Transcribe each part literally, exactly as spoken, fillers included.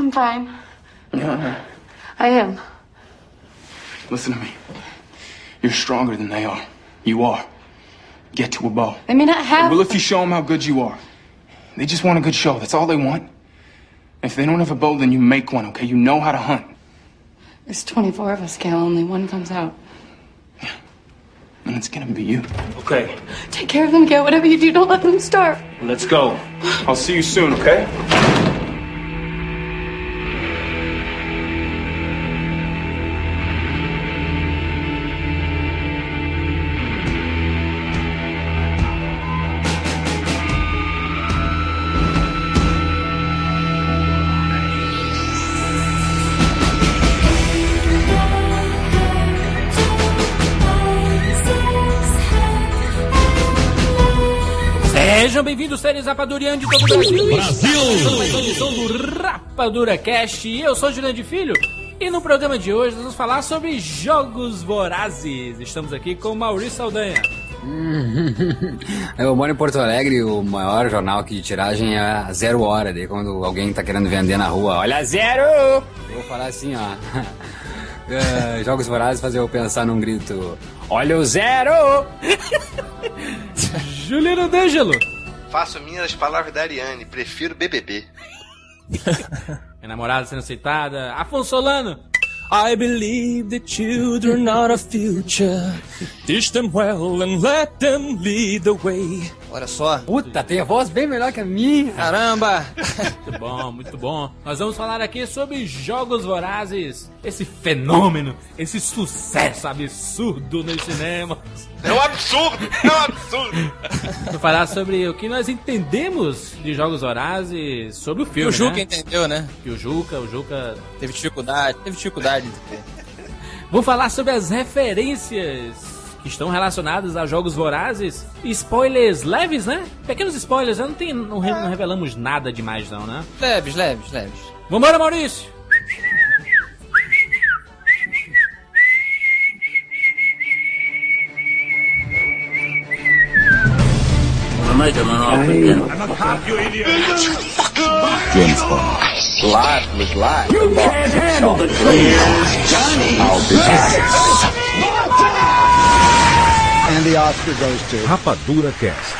I'm fine. Yeah. I am. Listen to me. You're stronger than they are. You are. Get to a bow. They may not have... Well, if you show them how good you are. They just want a good show. That's all they want. If they don't have a bow, then you make one, okay? You know how to hunt. There's twenty-four of us, Cal. Only one comes out. Yeah. And it's gonna be you. Okay. Take care of them, Cal. Whatever you do, don't let them starve. Let's go. I'll see you soon, okay? Sejam bem-vindos, séries Rapadurianos de todo o Brasil. Brasil! Mais uma edição do Rapadura Cast. E eu sou Jurandir Filho. E no programa de hoje nós vamos falar sobre Jogos Vorazes. Estamos aqui com Maurício Saldanha. Eu moro em Porto Alegre, o maior jornal aqui de tiragem é a Zero Hora. Daí quando alguém tá querendo vender na rua, olha Zero! Eu vou falar assim, ó. uh, Jogos Vorazes fazer eu pensar num grito, olha o Zero! Juliano D'Angelo. Faço minhas as palavras da Ariane, prefiro B B B. Minha namorada sendo aceitada. Afonso Solano. I believe the children are the future. Teach them well and let them lead the way. Olha só. Puta, tem a voz bem melhor que a minha. Caramba. Muito bom, muito bom. Nós vamos falar aqui sobre Jogos Vorazes. Esse fenômeno, esse sucesso absurdo nos cinemas. É um absurdo, é um absurdo. Vou falar sobre o que nós entendemos de Jogos Vorazes sobre o filme, o Juca né? entendeu, né? Que o Juca, o Juca... Teve dificuldade, teve dificuldade de entender. Vou falar sobre as referências que estão relacionadas a Jogos Vorazes. Spoilers leves, né? Pequenos spoilers, né? Não, tem, não, re, não revelamos nada demais não, né? Leves, leves, leves. Vambora, Maurício! I'm a cop, you idiot! James Bond. Life was life. You can't handle the truth, Johnny! I'll be back. And the Oscar goes to Rapadura Cast.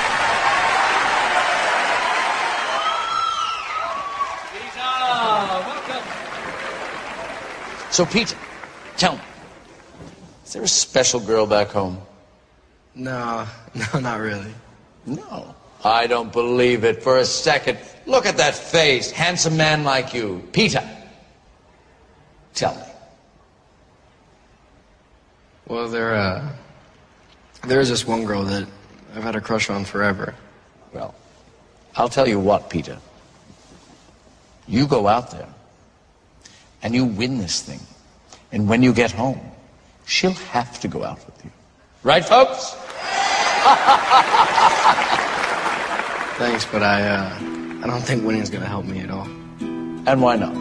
So, Peter, tell me, is there a special girl back home? No, no, not really. No. I don't believe it for a second. Look at that face. Handsome man like you. Peter, tell me. Well, there, uh, there's this one girl that I've had a crush on forever. Well, I'll tell you what, Peter. You go out there, and you win this thing. And when you get home, she'll have to go out with you. Right, folks? Thanks, but I, uh, I don't think winning's gonna help me at all. And why not?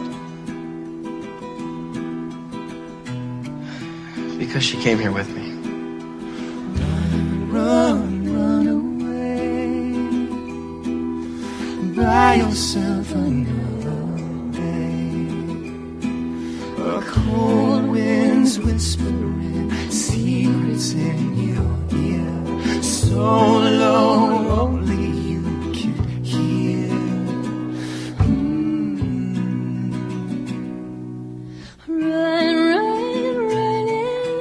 Because she came here with me. Run, run away. Buy yourself another day. A cold wind's whispering secrets in your ear. So low, only you can hear. Mm. Run, run, running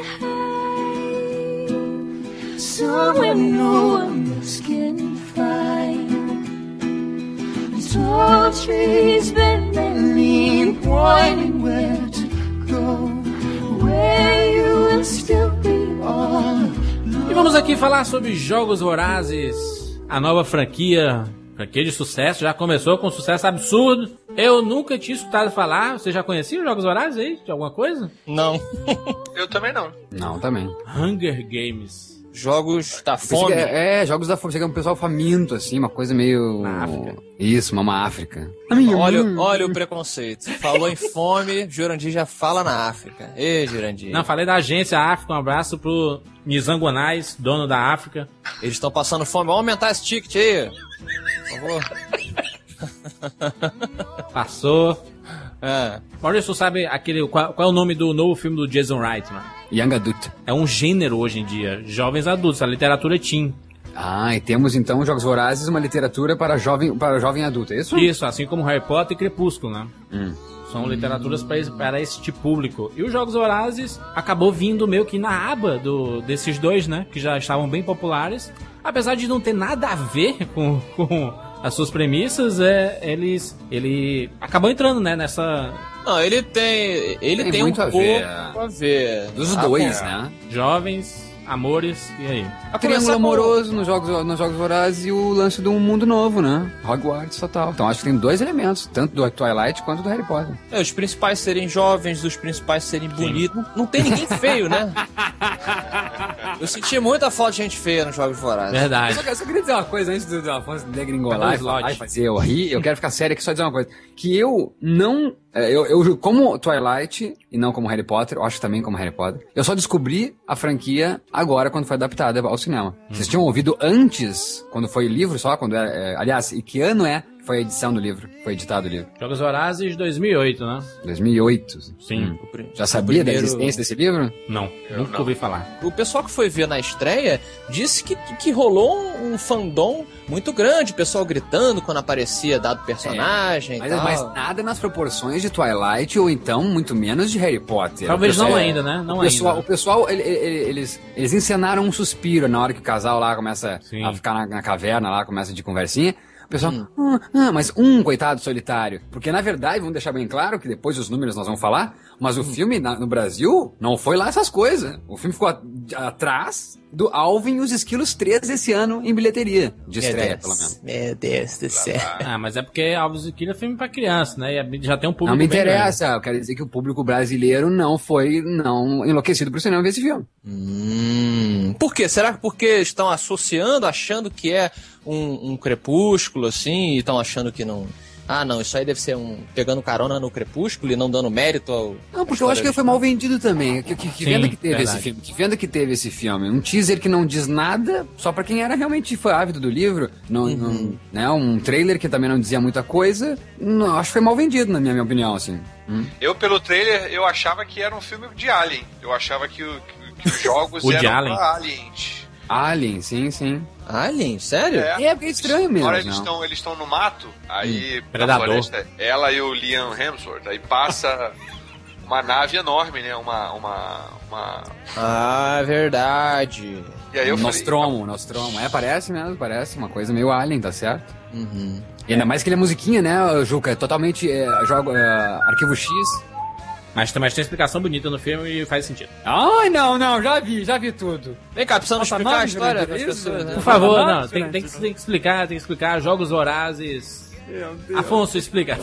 high. Somewhere no one else can find. Tall trees bend and lean, pointing where to go. Where you will still be all. E vamos aqui falar sobre Jogos Vorazes, a nova franquia, franquia de sucesso, já começou com um sucesso absurdo. Eu nunca tinha escutado falar, você já conhecia os Jogos Vorazes aí, de alguma coisa? Não. Eu também não. Não, também. Hunger Games. Jogos da fome. É, é, jogos da fome. Chega um pessoal faminto, assim, uma coisa meio... Na África. Isso, uma África. Olha, olha o preconceito. Falou em fome, Jurandir já fala na África. Ê, Jurandir. Não, falei da agência África, um abraço pro Nizanguanais, dono da África. Eles estão passando fome, vamos aumentar esse ticket aí. Por favor. Passou. É. Maurício, sabe aquele, qual, qual é o nome do novo filme do Jason Reitman? Young Adult. É um gênero hoje em dia, jovens adultos, a literatura teen. Ah, e temos então Jogos Vorazes, uma literatura para jovem, para jovem adulto, é isso? Isso, assim como Harry Potter e Crepúsculo, né? Hum. São literaturas para, para esse tipo público. E os Jogos Vorazes acabou vindo meio que na aba do, desses dois, né? Que já estavam bem populares. Apesar de não ter nada a ver com, com as suas premissas, é, eles, ele acabou entrando, né? Nessa... Não, ele tem, ele tem, tem um pouco ver. a ver. Dos ah, dois, bom. né? Jovens... Amores, e aí? A Triângulo Amoroso nos Jogos, nos Jogos Vorazes e o lance do mundo novo, né? Hogwarts total. Então acho que tem dois elementos, tanto do Twilight quanto do Harry Potter. É, os principais serem jovens, os principais serem bonitos. Não, não tem ninguém feio, né? Eu senti muita falta de gente feia nos Jogos Vorazes. Verdade. Eu só, eu só queria dizer uma coisa antes do, do Afonso degringolar e fazer eu rir. Eu quero ficar sério aqui só dizer uma coisa. Que eu não... Eu, eu, como Twilight e não como Harry Potter, eu acho também como Harry Potter, eu só descobri a franquia agora quando foi adaptada ao cinema. Hum. Vocês tinham ouvido antes, quando foi livro só, quando é, é, aliás, e que ano é que foi a edição do livro, foi editado o livro? Jogos Vorazes dois mil e oito, né? dois mil e oito. Sim. Hum. Já sabia primeiro... da existência desse livro? Não, eu nunca não. ouvi falar. O pessoal que foi ver na estreia disse que, que rolou um, um fandom muito grande, o pessoal gritando quando aparecia dado personagem. É, mas, e tal. mas nada nas proporções de Twilight ou então muito menos de Harry Potter. Talvez pessoal, não ainda, né? Não o pessoal, ainda. O pessoal ele, ele, eles, eles encenaram um suspiro na hora que o casal lá começa Sim. a ficar na, na caverna lá, começa de conversinha. O pessoal, hum. ah, ah, mas um coitado solitário. Porque, na verdade, vamos deixar bem claro que depois dos números nós vamos falar, mas o hum. filme na, no Brasil não foi lá essas coisas. O filme ficou a, atrás do Alvin e os Esquilos três esse ano em bilheteria. De estreia, pelo menos. Meu Deus do céu. Ah, mas é porque Alvin e Esquilos é filme pra criança, né? E já tem um público. Não me interessa. Eu quero dizer que o público brasileiro não foi não enlouquecido por cinema ver esse filme. Hum. Por quê? Será que porque estão associando, achando que é um, um crepúsculo, assim, e estão achando que não... Ah, não, isso aí deve ser um... pegando carona no Crepúsculo e não dando mérito ao... Não, porque eu acho que foi mal vendido também. Que, que, que Sim, venda que teve verdade. esse filme? Que venda que teve esse filme? Um teaser que não diz nada, só pra quem era realmente foi ávido do livro. Não, uhum. não, né, um trailer que também não dizia muita coisa. Não, acho que foi mal vendido, na minha, minha opinião, assim. Hum? Eu, pelo trailer, eu achava que era um filme de Alien. Eu achava que, o, que, que os jogos o eram Alien. pra Aliens. Alien, sim, sim. Alien? Sério? É, é porque é estranho mesmo. Agora eles estão eles estão no mato, aí hum, Predador. Floresta, ela e o Liam Hemsworth, aí passa uma nave enorme, né? Uma, uma, uma... Ah, verdade. E aí eu Nostromo, falei... Nostromo. É, parece mesmo, parece uma coisa meio Alien, tá certo? Uhum. E ainda mais que ele é musiquinha, né, Juca? É totalmente é, jogo, é, arquivo X. Mas, mas tem explicação bonita no filme e faz sentido. Ai, não, não, já vi, já vi tudo. Vem cá, precisamos explicar a história das pessoas, né? Por favor, não, tem, tem, que, tem que explicar, tem que explicar. Jogos Vorazes. Afonso, explica.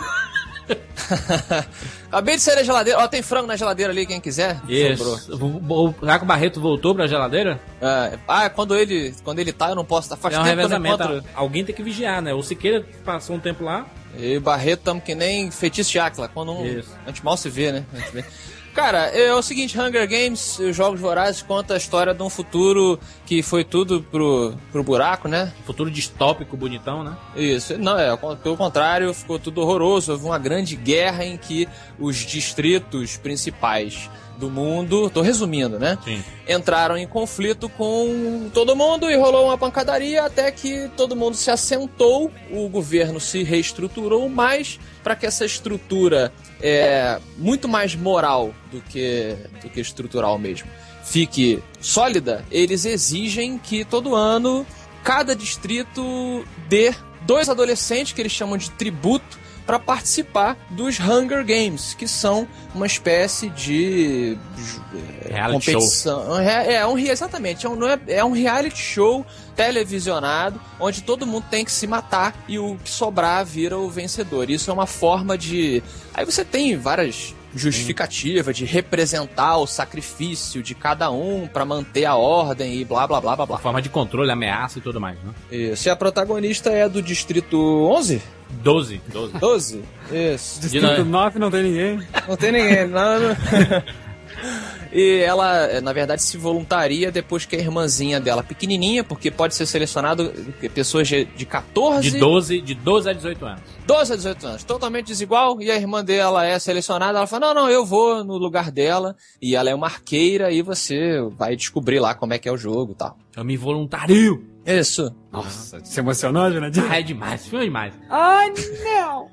Acabei de sair da geladeira. Ó, tem frango na geladeira ali, quem quiser. Isso. O Raco Barreto voltou pra geladeira? É, ah, quando ele, quando ele tá, eu não posso estar. Faz é um tempo revezamento. que eu não encontro... Alguém tem que vigiar, né? O Siqueira passou um tempo lá. E Barreto tamo que nem feitiço de Áquila. Quando um, a gente mal se vê, né? Cara, é o seguinte, Hunger Games, os Jogos Vorazes, conta a história de um futuro que foi tudo pro, pro buraco, né? Futuro distópico, bonitão, né? Isso, não, é, pelo contrário, ficou tudo horroroso. Houve uma grande guerra em que os distritos principais do mundo, tô resumindo, né? Sim. Entraram em conflito com todo mundo e rolou uma pancadaria até que todo mundo se assentou, o governo se reestruturou mais para que essa estrutura é muito mais moral do que, do que estrutural mesmo fique sólida. Eles exigem que todo ano cada distrito dê dois adolescentes que eles chamam de tributo para participar dos Hunger Games, que são uma espécie de reality competição. Show. É, é um exatamente, é um, é, é um reality show televisionado onde todo mundo tem que se matar e o que sobrar vira o vencedor. Isso é uma forma de... Aí você tem várias justificativas de representar o sacrifício de cada um para manter a ordem e blá blá blá blá blá. Forma de controle, ameaça e tudo mais, né? Isso. E a protagonista é do distrito onze? doze. doze. doze? Isso. Distrito nove não tem ninguém. Não tem ninguém, não. não. E ela, na verdade, se voluntaria depois que a irmãzinha dela, pequenininha, porque pode ser selecionado pessoas de, de catorze... De doze, de doze a dezoito anos. doze a dezoito anos, totalmente desigual, e a irmã dela é selecionada, ela fala, não, não, eu vou no lugar dela, e ela é uma arqueira, e você vai descobrir lá como é que é o jogo e tal. Eu me voluntario. Isso. Nossa, se emocionou, Jurandir? Ah, é demais, filme é demais. Ai, não!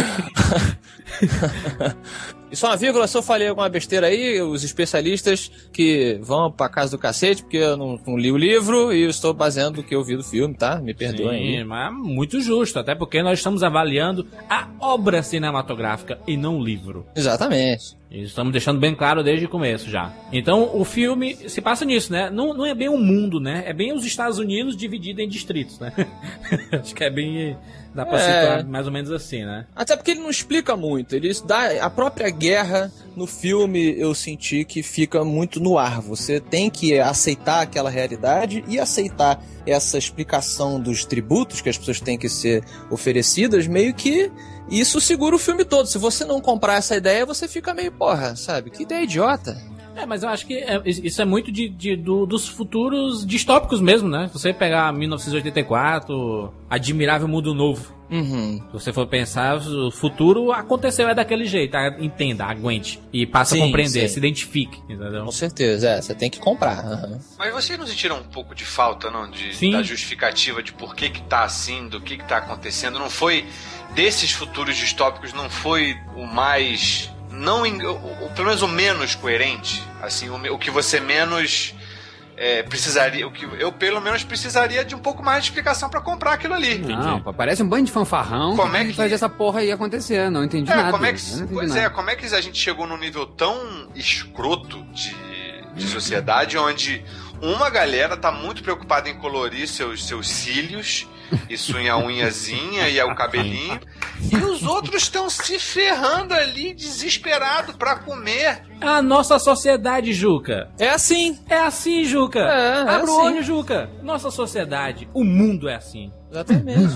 E só uma vírgula, se eu falei alguma besteira aí, os especialistas que vão pra casa do cacete, porque eu não, não li o livro e eu estou baseando o que eu vi do filme, tá? Me perdoem. Sim, mas muito justo, até porque nós estamos avaliando a obra cinematográfica e não o livro. Exatamente. E estamos deixando bem claro desde o começo já. Então, o filme se passa nisso, né? Não, não é bem o mundo, né? É bem os Estados Unidos dividido em distritos, né? Acho que é bem... Dá pra É. situar mais ou menos assim, né? Até porque ele não explica muito. Ele dá a própria guerra no filme, eu senti que fica muito no ar. Você tem que aceitar aquela realidade e aceitar essa explicação dos tributos que as pessoas têm que ser oferecidas, meio que isso segura o filme todo. Se você não comprar essa ideia, você fica meio, porra, sabe? Que ideia idiota. É, mas eu acho que é- isso é muito de, de- do- dos futuros distópicos mesmo, né? Se você pegar mil novecentos e oitenta e quatro, Admirável Mundo Novo. Uhum. Se você for pensar, o futuro aconteceu, é daquele jeito. ah, Entenda, aguente. E passe Sim, a compreender, sim. se identifique. Entendeu? Com certeza, é. Você tem que comprar. Uhum. Mas vocês não sentiram um pouco de falta, não? De, Sim. da justificativa de por que que tá assim, do que que tá acontecendo. Não foi, desses futuros distópicos, não foi o mais... Não, o, o, pelo menos o menos coerente. Assim, o, o que você menos... É, precisaria, o que eu pelo menos precisaria de um pouco mais de explicação pra comprar aquilo ali. Não, pô, parece um bando de fanfarrão Como é que que- faz essa porra aí acontecer. Não entendi É, nada. como é que, Eu não entendi pois nada. é, como é que a gente chegou num nível tão escroto de, de sociedade onde uma galera tá muito preocupada em colorir seus, seus cílios, isso em a unhazinha e o cabelinho, e os outros estão se ferrando ali, desesperado pra comer. A nossa sociedade, Juca. É assim. É assim, Juca. É, é Abre o assim. olho, Juca. Nossa sociedade, o mundo é assim. Exatamente.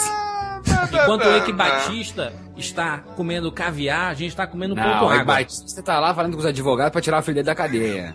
Enquanto o Eike Batista está comendo caviar, a gente está comendo Não, pouco o água. Batista, você tá lá falando com os advogados pra tirar o filho dele da cadeia.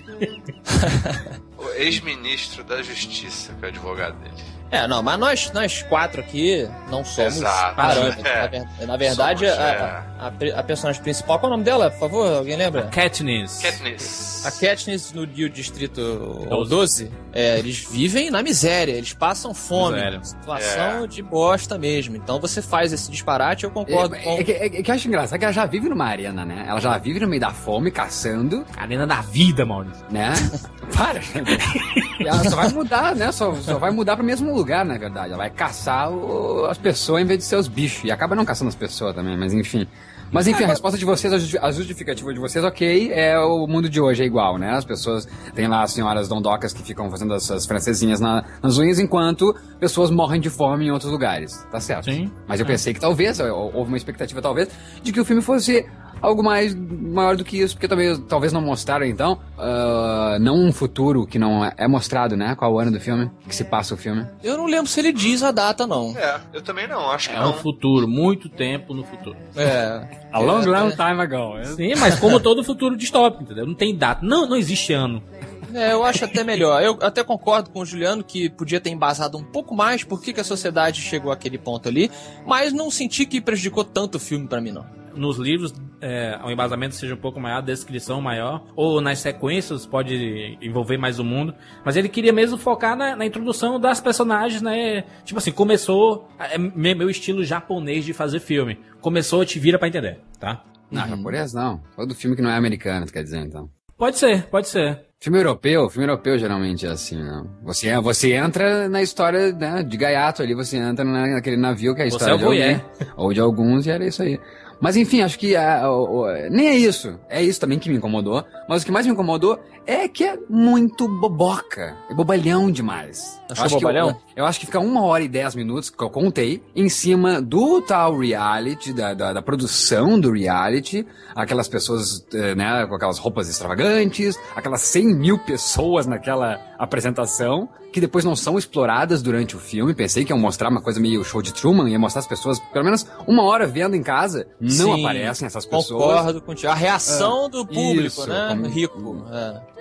O ex-ministro da Justiça, que é o advogado dele. É, não, mas nós, nós quatro aqui não somos Exato. parâmetros. É. Na, ver- na verdade, Somos, a, é. a, a- a personagem principal, qual é o nome dela, por favor? Alguém lembra? Katniss. Katniss. A Katniss no Dio Distrito doze. doze, é, eles vivem na miséria, eles passam fome, Miséria. situação É. de bosta mesmo. Então você faz esse disparate, eu concordo É, com... é, que- é que eu acho engraçado que ela já vive numa arena, né? Ela já vive no meio da fome, caçando, Arena da vida, Maurício. né? Para, gente. E ela só vai mudar, né? Só, só vai mudar pro mesmo lugar, na verdade. Ela vai caçar o- as pessoas em vez de ser os bichos. E acaba não caçando as pessoas também, mas enfim. Mas enfim, a resposta de vocês, a justi- a justificativa de vocês, ok, é o mundo de hoje é igual, né? As pessoas, tem lá as senhoras dondocas que ficam fazendo essas francesinhas na- nas unhas, enquanto pessoas morrem de fome em outros lugares, tá certo? Sim. Mas eu pensei que talvez, ou- houve uma expectativa talvez, de que o filme fosse algo mais maior do que isso, porque talvez, talvez não mostraram então, ah, não um futuro que não é, é mostrado, né? Qual o ano do filme, que se passa o filme. Eu não lembro se ele diz a data, não. É, eu também não, acho que É não. um futuro, muito tempo no futuro. É. A long, É, long é. time ago. Sim, mas como todo futuro distópico, entendeu? Não tem data. Não, não existe ano. É, eu acho até melhor. Eu até concordo com o Juliano que podia ter embasado um pouco mais por que que a sociedade chegou àquele ponto ali, mas não senti que prejudicou tanto o filme pra mim, não. Nos livros, é, o embasamento seja um pouco maior, a descrição maior, ou nas sequências pode envolver mais o mundo, mas ele queria mesmo focar na, na introdução das personagens, né? Tipo assim, começou, é me- meu estilo japonês de fazer filme, começou, te vira pra entender, tá? Não, japonês não. Todo filme que não é americano, tu quer dizer, então. Pode ser, pode ser. Filme europeu, filme europeu geralmente é assim, né? Você, você entra na história, né, de gaiato ali, você entra na- naquele navio que é a Você história é o de alguém, voyeur. ou de alguns, e era isso aí. Mas enfim, acho que ah, o- o- nem é isso. É isso também que me incomodou. Mas o que mais me incomodou é que é muito boboca. É bobalhão demais. Achou Eu acho que bobalhão? eu- Eu acho que fica uma hora e dez minutos, que eu contei, em cima do tal reality, da, da, da produção do reality, aquelas pessoas, eh, né, com aquelas roupas extravagantes, aquelas cem mil pessoas naquela apresentação, que depois não são exploradas durante o filme. Pensei que iam mostrar uma coisa meio show de Truman, ia mostrar as pessoas, pelo menos uma hora vendo em casa, não Sim, aparecem essas pessoas. Concordo contigo. A reação É, do público, isso, né? como- Rico. É.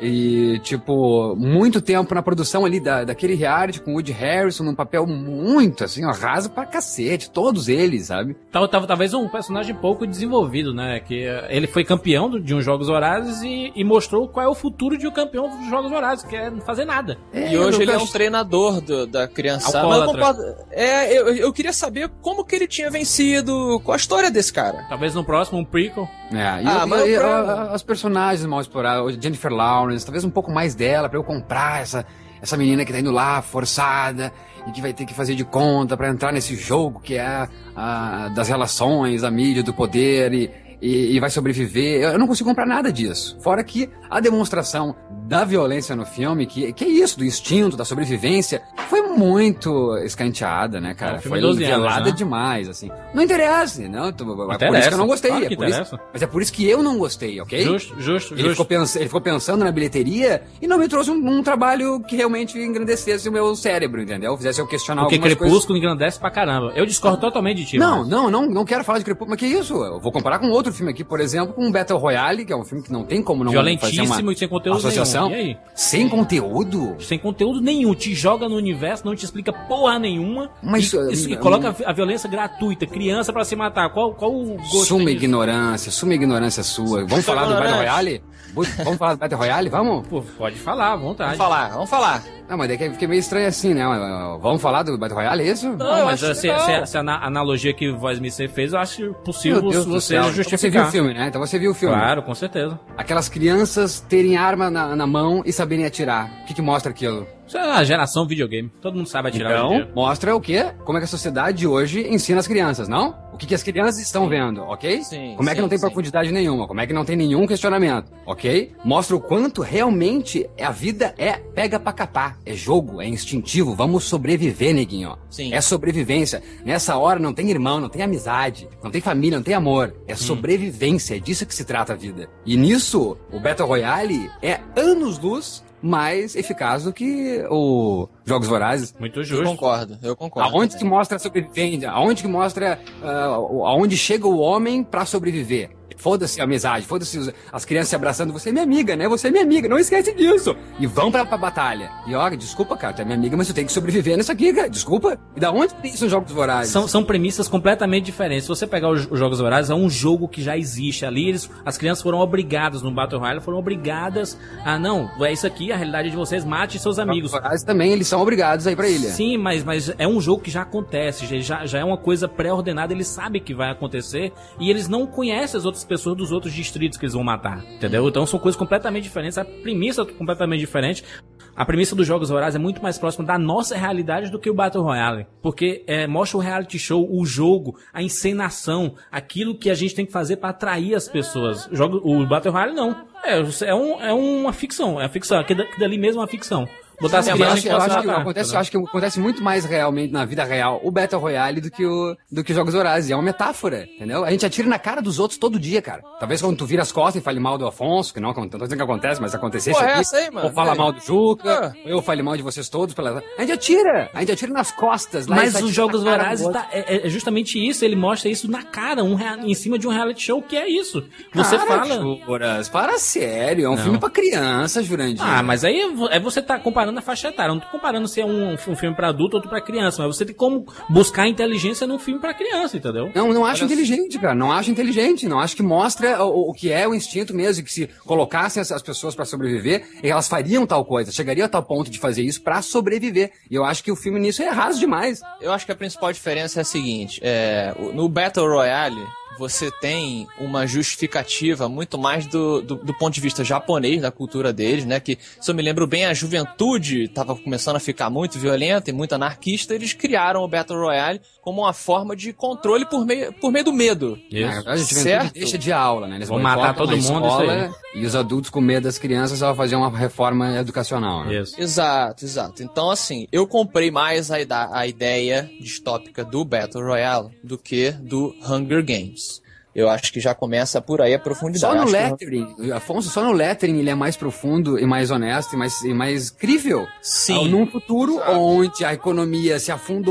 E, tipo, muito tempo na produção ali da, daquele reality com o Woody Harrison num papel muito, assim, ó, raso pra cacete. Todos eles, sabe? Tava, tava, talvez um personagem pouco desenvolvido, né? Que ele foi campeão de uns Jogos Vorazes e, e mostrou qual é o futuro de um campeão dos Jogos Vorazes, que é não fazer nada. É, e hoje ele é um treinador do, da criançada. Mas eu, concordo, é, eu, eu queria saber como que ele tinha vencido, qual a história desse cara. Talvez no próximo um prequel. É, e, ah, eu, mas e, pra... a, a, as personagens mal exploradas, Jennifer Lawrence, talvez um pouco mais dela pra eu comprar essa, essa menina que tá indo lá, forçada, e que vai ter que fazer de conta pra entrar nesse jogo que é a, a, das relações, da mídia, do poder e, e, e vai sobreviver. Eu não consigo comprar nada disso. Fora que a demonstração da violência no filme, que, que é isso, do instinto, da sobrevivência, foi muito escanteada, né, cara? É, foi velada, né? Demais, assim. Não interessa, não. É por isso que eu não gostei. Claro que é por isso, mas é por isso que eu não gostei, ok? Justo, justo, ele justo. Ficou pens, ele ficou pensando na bilheteria e não me trouxe um, um trabalho que realmente engrandecesse o meu cérebro, entendeu? Fizesse eu questionar Porque algumas Crepúsculo coisas. Engrandece pra caramba. Eu discordo totalmente de ti. Não, mas... não, não, não quero falar de Crepúsculo, mas que isso? Eu vou comparar com outro filme aqui, por exemplo, com Battle Royale, que é um filme que não tem como não violentíssimo fazer uma e sem conteúdo associação. nenhum. E aí? Sem conteúdo? Sem conteúdo nenhum. Te joga no universo, não te explica porra nenhuma. Mas, e, uh, e coloca um... a violência gratuita. Criança pra se matar. Qual, qual o gosto? Suma ignorância, suma ignorância sua. Vamos falar do Battle Royale? Vamos falar do Battle Royale? Vamos? Pô, pode falar, à vontade. Vamos falar, vamos falar. Não, mas daqui fiquei meio estranho assim, né? Vamos falar do Battle Royale, é isso? Não, não mas se, se, se a analogia que o Voz Me Ser fez, eu acho possível você justificar. Então você viu o filme, né? Então você viu o filme. Claro, com certeza. Aquelas crianças terem arma na, na mão e saberem atirar. O que que mostra aquilo? Isso é a geração videogame. Todo mundo sabe atirar. Então, mostra o quê? Como é que a sociedade hoje ensina as crianças, não? O que que as crianças estão vendo, ok? Sim, Como é que sim, não tem sim. profundidade nenhuma? Como é que não tem nenhum questionamento, ok? Mostra o quanto realmente a vida é pega pra capar. É jogo, é instintivo. Vamos sobreviver, neguinho. Sim. É sobrevivência. Nessa hora não tem irmão, não tem amizade, não tem família, não tem amor. É sobrevivência. É disso que se trata a vida. E nisso, o Battle Royale é anos-luz mais eficaz do que o Jogos Vorazes. Muito justo. Eu concordo, eu concordo. Aonde também. que mostra a sobrevivência? Aonde que mostra uh, aonde chega o homem pra sobreviver? Foda-se a amizade, foda-se as crianças se abraçando. Você é minha amiga, né? Você é minha amiga, não esquece disso. E vão pra, pra batalha. E olha, desculpa, cara, tu é minha amiga, mas tu tem que sobreviver nisso aqui, cara. Desculpa. E da onde tem isso nos Jogos Vorazes? São, são premissas completamente diferentes. Se você pegar os, os Jogos Vorazes, é um jogo que já existe ali. Eles, as crianças foram obrigadas no Battle Royale, foram obrigadas a, não, é isso aqui, a realidade de vocês, mate seus amigos. Os Vorazes também, eles são obrigados a ir pra ilha. Sim, mas, mas é um jogo que já acontece, já, já é uma coisa pré-ordenada, eles sabem que vai acontecer e eles não conhecem as outras pessoas dos outros distritos que eles vão matar, entendeu? Então são coisas completamente diferentes, a premissa é completamente diferente. A premissa dos Jogos Vorazes é muito mais próxima da nossa realidade do que o Battle Royale, porque é, mostra o reality show, o jogo, a encenação, aquilo que a gente tem que fazer para atrair as pessoas. O, jogo, o Battle Royale não, é, é, um, é uma ficção, é a ficção, aquilo dali mesmo é uma ficção. Botar as é, crianças eu acho, eu acho que matar, acontece, eu acho que acontece muito mais realmente na vida real o Battle Royale do que o do que os Jogos Vorazes. É uma metáfora, entendeu? A gente atira na cara dos outros todo dia, cara. Talvez quando tu vira as costas e fale mal do Afonso, que não, não tô dizendo que acontece, mas acontecesse Pô, aqui. é essa aí, mano. Ou fala é. mal do Juca, Ah. ou eu fale mal de vocês todos. Pela... A gente atira, a gente atira nas costas. Lá Mas e os Jogos na cara Vorazes do tá, é, é justamente isso, ele mostra isso na cara, um rea- em cima de um reality show, que é isso. Você Cara, fala... Juras, para sério, é um Não. filme pra criança, Jurandir. Ah, mas aí é você tá comparando a faixa etária. Eu não tô comparando se é um, um filme pra adulto ou outro pra criança, mas você tem como buscar inteligência num filme pra criança, entendeu? Não, não acho inteligente, cara. Não acho inteligente. Não acho que mostra o, o que é o instinto mesmo. E que se colocassem as, as pessoas pra sobreviver, elas fariam tal coisa. Chegariam a tal ponto de fazer isso pra sobreviver. E eu acho que o filme nisso é raso demais. Eu acho que a principal diferença é a seguinte, é, no Battle Royale você tem uma justificativa muito mais do, do, do ponto de vista japonês, da cultura deles, né? Que, se eu me lembro bem, a juventude estava começando a ficar muito violenta e muito anarquista. Eles criaram o Battle Royale como uma forma de controle por meio, por meio do medo. Isso. É, a juventude Certo. deixa de aula, né? Eles Vão boicotam matar todo a mundo, escola, isso e os adultos com medo das crianças vão fazer uma reforma educacional, né? Isso. Exato, exato. Então, assim, eu comprei mais a, ida- a ideia distópica do Battle Royale do que do Hunger Games. Eu acho que já começa por aí a profundidade. Só no Acho que- lettering, Afonso, só no lettering ele é mais profundo e mais honesto e mais, e mais crível. Sim. Num futuro onde a economia se afundou,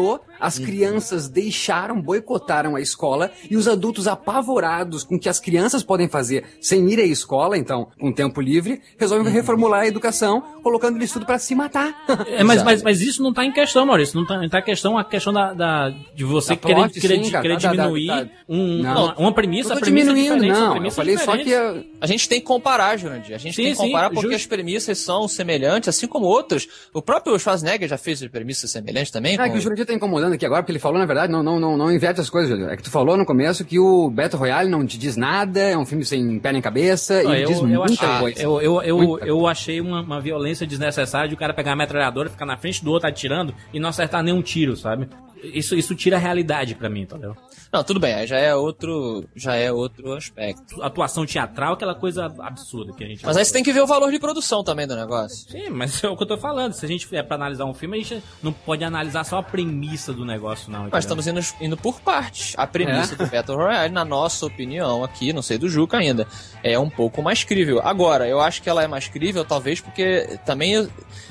as crianças deixaram, boicotaram a escola e os adultos apavorados com o que as crianças podem fazer sem ir à escola, então, com tempo livre, resolvem uhum. reformular a educação, colocando eles tudo pra se matar. É, mas, mas, mas isso não tá em questão, Maurício. Não tá, não tá em questão a questão da, da, de você da querer, plot, querer, sim, cara, querer tá, diminuir tá, tá. Um, Não. uma, uma premissa. Não A tô premissa diminuindo, é não. a Eu falei só que... Eu... A gente tem que comparar, Jurandir. A gente sim, tem que comparar sim, porque just... as premissas são semelhantes, assim como outras. O próprio Schwarzenegger já fez premissas semelhantes também. Ah, com... que o Jurandir tá incomodando aqui agora, porque ele falou, na verdade, não, não, não, não inverte as coisas, Jurandir. É que tu falou no começo que o Battle Royale não te diz nada, é um filme sem pé nem cabeça, não, e eu, diz eu muita achei, coisa. Eu, eu, eu, muita eu achei uma, uma violência desnecessária de o cara pegar uma metralhadora, ficar na frente do outro atirando e não acertar nenhum tiro, sabe? Isso, isso tira a realidade pra mim, entendeu? Não, tudo bem, aí já é outro, já é outro aspecto. Atuação teatral, aquela coisa absurda que a gente... Mas aí você tem que ver o valor de produção também do negócio. Sim, mas é o que eu tô falando. Se a gente é pra analisar um filme, a gente não pode analisar só a premissa do negócio, não. Entendeu? Nós estamos indo, indo por partes. A premissa é. do Battle Royale, na nossa opinião aqui, não sei do Juca ainda, é um pouco mais crível. Agora, eu acho que ela é mais crível, talvez porque também...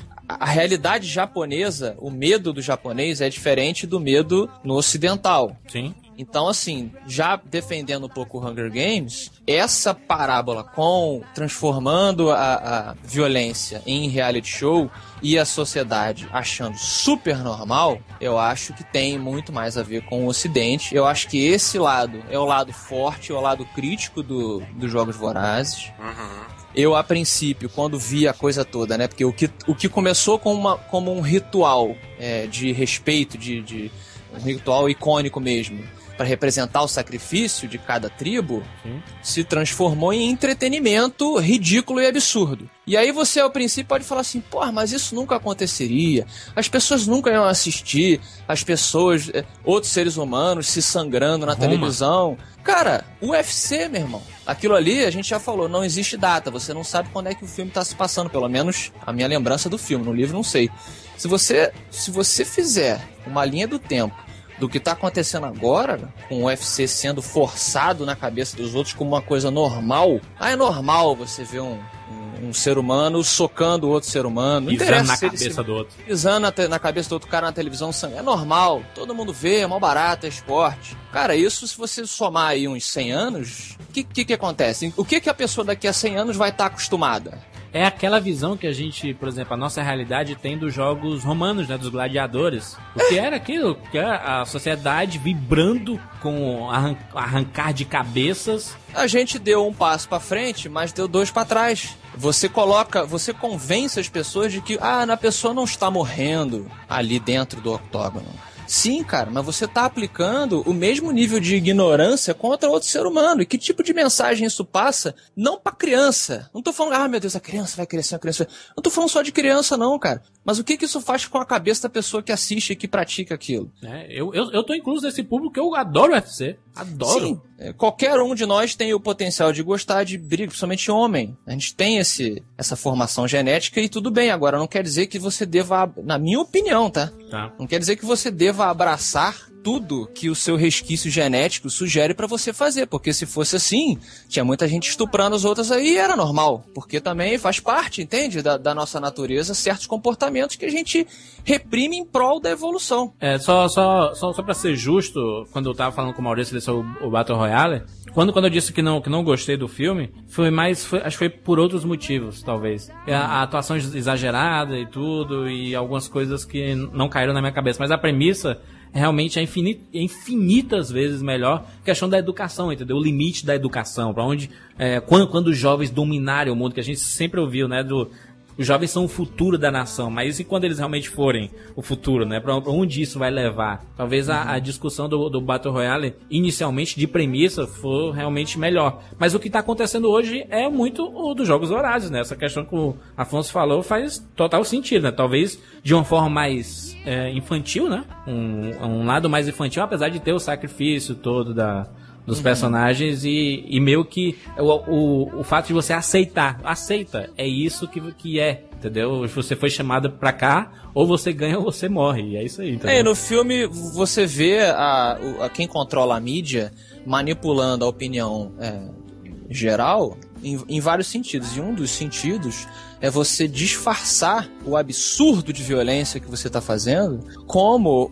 A realidade japonesa, o medo do japonês é diferente do medo no ocidental. Sim. Então, assim, já defendendo um pouco o Hunger Games, essa parábola com transformando a, a violência em reality show e a sociedade achando super normal, eu acho que tem muito mais a ver com o Ocidente. Eu acho que esse lado é o lado forte, é o lado crítico do, dos Jogos Vorazes. Uhum. Eu, a princípio, quando vi a coisa toda, né? Porque o que, o que começou como, uma, como um ritual é, de respeito, de, de um ritual icônico mesmo, para representar o sacrifício de cada tribo, sim, se transformou em entretenimento ridículo e absurdo. E aí você, ao princípio, pode falar assim, porra, mas isso nunca aconteceria, as pessoas nunca iam assistir, as pessoas, outros seres humanos se sangrando na Roma. televisão. Cara, o U F C, meu irmão, aquilo ali, a gente já falou, não existe data, você não sabe quando é que o filme tá se passando, pelo menos a minha lembrança do filme, no livro não sei. Se você, se você fizer uma linha do tempo do que tá acontecendo agora, com o U F C sendo forçado na cabeça dos outros como uma coisa normal, ah, é normal você ver um, um, um ser humano socando outro ser humano, não pisando na se cabeça se, do outro. Pisando na, te, na cabeça do outro cara na televisão, é normal, todo mundo vê, é mal barato, é esporte. Cara, isso se você somar aí uns cem anos, o que, que que acontece? O que que a pessoa daqui a cem anos vai estar acostumada? É aquela visão que a gente, por exemplo, a nossa realidade tem dos jogos romanos, né, dos gladiadores. O que era aquilo? Que era a sociedade vibrando com arran- arrancar de cabeças. A gente deu um passo pra frente, mas deu dois pra trás. Você coloca, você convence as pessoas de que ah, a pessoa não está morrendo ali dentro do octógono. Sim, cara, mas você tá aplicando o mesmo nível de ignorância contra outro ser humano. E que tipo de mensagem isso passa? Não pra criança. Não tô falando, ah, meu Deus, a criança vai crescer, a criança vai... Não tô falando só de criança, não, cara. Mas o que que isso faz com a cabeça da pessoa que assiste e que pratica aquilo? É, eu, eu, eu tô incluso nesse público que eu adoro U F C. Adoro. Sim, é, qualquer um de nós tem o potencial de gostar de briga, principalmente homem. A gente tem esse, essa formação genética e tudo bem. Agora, não quer dizer que você deva, na minha opinião, tá? Tá. Não quer dizer que você deva abraçar tudo que o seu resquício genético sugere pra você fazer, porque se fosse assim, tinha muita gente estuprando os outros aí e era normal, porque também faz parte, entende, da, da nossa natureza, certos comportamentos que a gente reprime em prol da evolução. É, só, só, só, só pra ser justo, quando eu tava falando com o Maurício sobre o Battle Royale, quando, quando eu disse que não, que não gostei do filme, foi mais, foi, acho que foi por outros motivos, talvez. A, a atuação exagerada e tudo, e algumas coisas que não caíram na minha cabeça, mas a premissa realmente é infinit, infinitas vezes melhor. Questão da educação, entendeu? O limite da educação, para onde, é, quando, quando os jovens dominarem o mundo, que a gente sempre ouviu, né, do... Os jovens são o futuro da nação, mas e quando eles realmente forem o futuro, né? Pra onde isso vai levar? Talvez a, a discussão do, do Battle Royale, inicialmente, de premissa, for realmente melhor. Mas o que tá acontecendo hoje é muito o dos Jogos Vorazes, né? Essa questão que o Afonso falou faz total sentido, né? Talvez de uma forma mais é, infantil, né? Um, um lado mais infantil, apesar de ter o sacrifício todo da... dos uhum. personagens e, e meio que o, o, o fato de você aceitar, aceita, é isso que, que é, entendeu? Você foi chamado pra cá, ou você ganha ou você morre, e é isso aí, entendeu? É, no filme você vê a, a quem controla a mídia manipulando a opinião é, geral em, em vários sentidos. E um dos sentidos é você disfarçar o absurdo de violência que você está fazendo como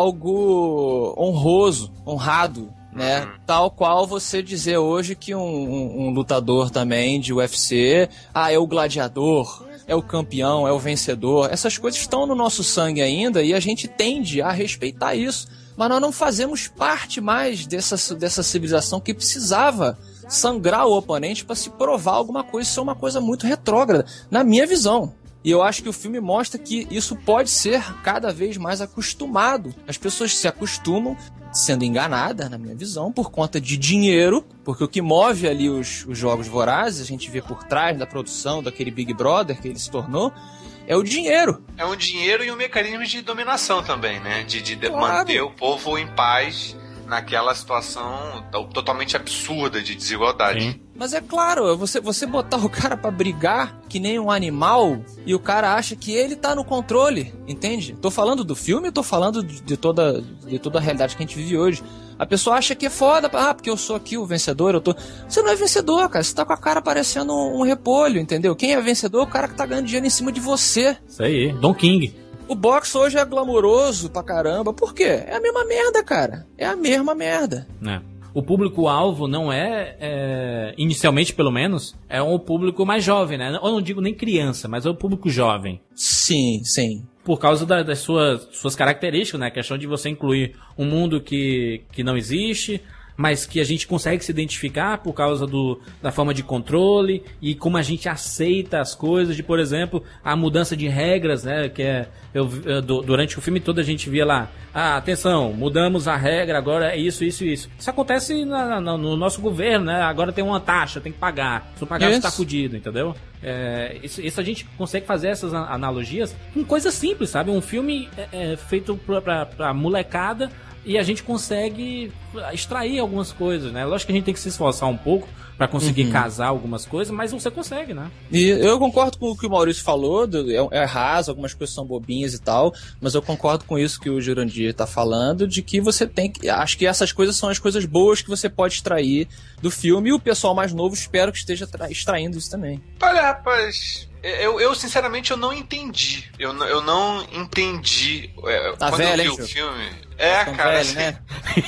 algo honroso, honrado, né? Tal qual você dizer hoje que um, um, um lutador também de U F C, ah, é o gladiador, é o campeão, é o vencedor. Essas coisas estão no nosso sangue ainda e a gente tende a respeitar isso. Mas nós não fazemos parte mais dessa, dessa civilização que precisava sangrar o oponente para se provar alguma coisa. Isso é uma coisa muito retrógrada, na minha visão. E eu acho que o filme mostra que isso pode ser cada vez mais acostumado. As pessoas se acostumam sendo enganadas, na minha visão, por conta de dinheiro, porque o que move ali os, os Jogos Vorazes, a gente vê por trás da produção daquele Big Brother que ele se tornou, é o dinheiro. É um dinheiro e um mecanismo de dominação também, né? De, de Claro. manter o povo em paz naquela situação totalmente absurda de desigualdade. Sim. Mas é claro, você, você botar o cara pra brigar que nem um animal e o cara acha que ele tá no controle, entende? Tô falando do filme, tô falando de, de, toda, de toda a realidade que a gente vive hoje. A pessoa acha que é foda, ah, porque eu sou aqui o vencedor, eu tô... Você não é vencedor, cara, você tá com a cara parecendo um, um repolho, entendeu? Quem é vencedor é o cara que tá ganhando dinheiro em cima de você. Isso aí, Don King. O boxe hoje é glamouroso pra caramba, por quê? É a mesma merda, cara, é a mesma merda. É. O público-alvo não é, é, inicialmente pelo menos, é um público mais jovem, né? Eu não digo nem criança, mas é o público jovem. Sim, sim. Por causa da, das suas, suas características, né? A questão de você incluir um mundo que, que não existe, mas que a gente consegue se identificar por causa do, da forma de controle e como a gente aceita as coisas, de, por exemplo, a mudança de regras, né? Que é, eu, eu, durante o filme todo a gente via lá, ah, atenção, mudamos a regra, agora é isso, isso e isso. Isso acontece na, na, no nosso governo, né? Agora tem uma taxa, tem que pagar. Se não pagar, você tá fudido, entendeu? É, isso, isso a gente consegue fazer essas analogias com coisas simples, sabe? Um filme é, é feito pra, pra, pra molecada e a gente consegue extrair algumas coisas, né? Lógico que a gente tem que se esforçar um pouco pra conseguir uhum. casar algumas coisas, mas você consegue, né? E eu concordo com o que o Maurício falou, é, é raso, algumas coisas são bobinhas e tal, mas eu concordo com isso que o Jurandir tá falando, de que você tem que... Acho que essas coisas são as coisas boas que você pode extrair do filme, e o pessoal mais novo espero que esteja extraindo isso também. Olha, rapaz... Eu, eu, sinceramente, eu não entendi. Eu, eu não entendi. É, tá quando velho, eu vi hein, o filme. É, tá cara. Velho, assim, né?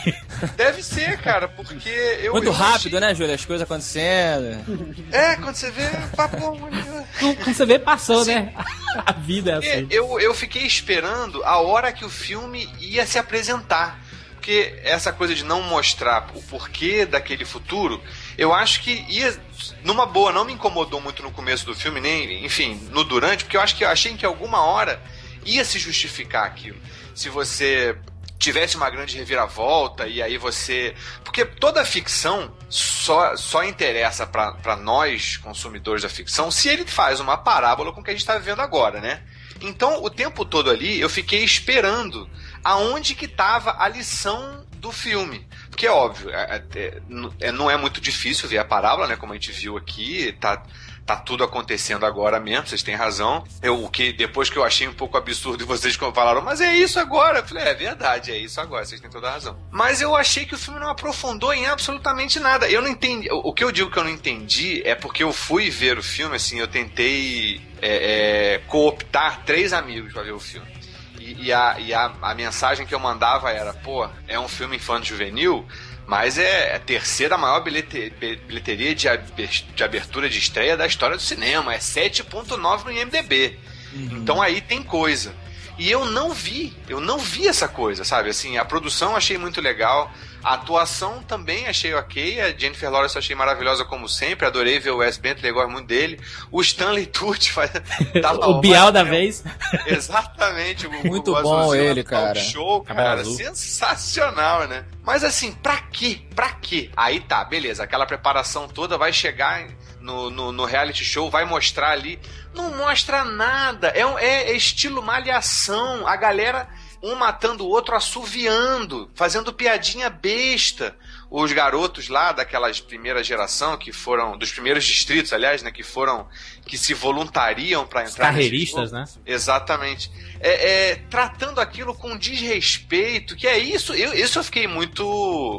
Deve ser, cara, porque eu. Muito eu rápido, achei... né, Júlio? As coisas acontecendo. É, quando você vê. Papo, quando você vê, passou, assim, né? A vida é assim. Eu, eu fiquei esperando a hora que o filme ia se apresentar. Porque essa coisa de não mostrar o porquê daquele futuro, eu acho que ia, numa boa, não me incomodou muito no começo do filme, nem, enfim, no durante, porque eu acho que eu achei que alguma hora ia se justificar aquilo. Se você tivesse uma grande reviravolta e aí você... Porque toda a ficção só, só interessa para nós, consumidores da ficção, se ele faz uma parábola com o que a gente está vivendo agora, né? Então, o tempo todo ali, eu fiquei esperando aonde que estava a lição do filme. Porque é óbvio, é, é, não é muito difícil ver a parábola, né? Como a gente viu aqui, tá, tá tudo acontecendo agora mesmo, vocês têm razão. Eu, o que, depois que eu achei um pouco absurdo, vocês falaram, mas é isso agora. Eu falei, é verdade, é isso agora, vocês têm toda a razão. Mas eu achei que o filme não aprofundou em absolutamente nada. Eu não entendi. O que eu digo que eu não entendi é porque eu fui ver o filme, assim, eu tentei é, é, cooptar três amigos pra ver o filme. E, a, e a, a mensagem que eu mandava era, pô, é um filme infanto-juvenil, mas é a terceira maior bilhete, bilheteria de, de abertura de estreia da história do cinema, é sete ponto nove no I M D B. Uhum. Então aí tem coisa. E eu não vi, eu não vi essa coisa, sabe? Assim, a produção eu achei muito legal, a atuação também achei ok, a Jennifer Lawrence eu achei maravilhosa como sempre, adorei ver o Wes Bentley, gosto muito dele, o Stanley Tucci faz... tá o Bial da vez. Exatamente. O, muito o bom ele, cara. Show, cara, sensacional, né? Mas assim, pra quê? Pra quê? Aí tá, beleza, aquela preparação toda vai chegar... No, no, no reality show, vai mostrar ali. Não mostra nada. É, é, é estilo malhação. A galera, um matando o outro, assoviando, fazendo piadinha besta. Os garotos lá daquela primeira geração, que foram, dos primeiros distritos, aliás, né, que foram, que se voluntariam para entrar. Os carreiristas, né? Exatamente. É, é, tratando aquilo com desrespeito, que é isso. Eu, isso eu fiquei muito...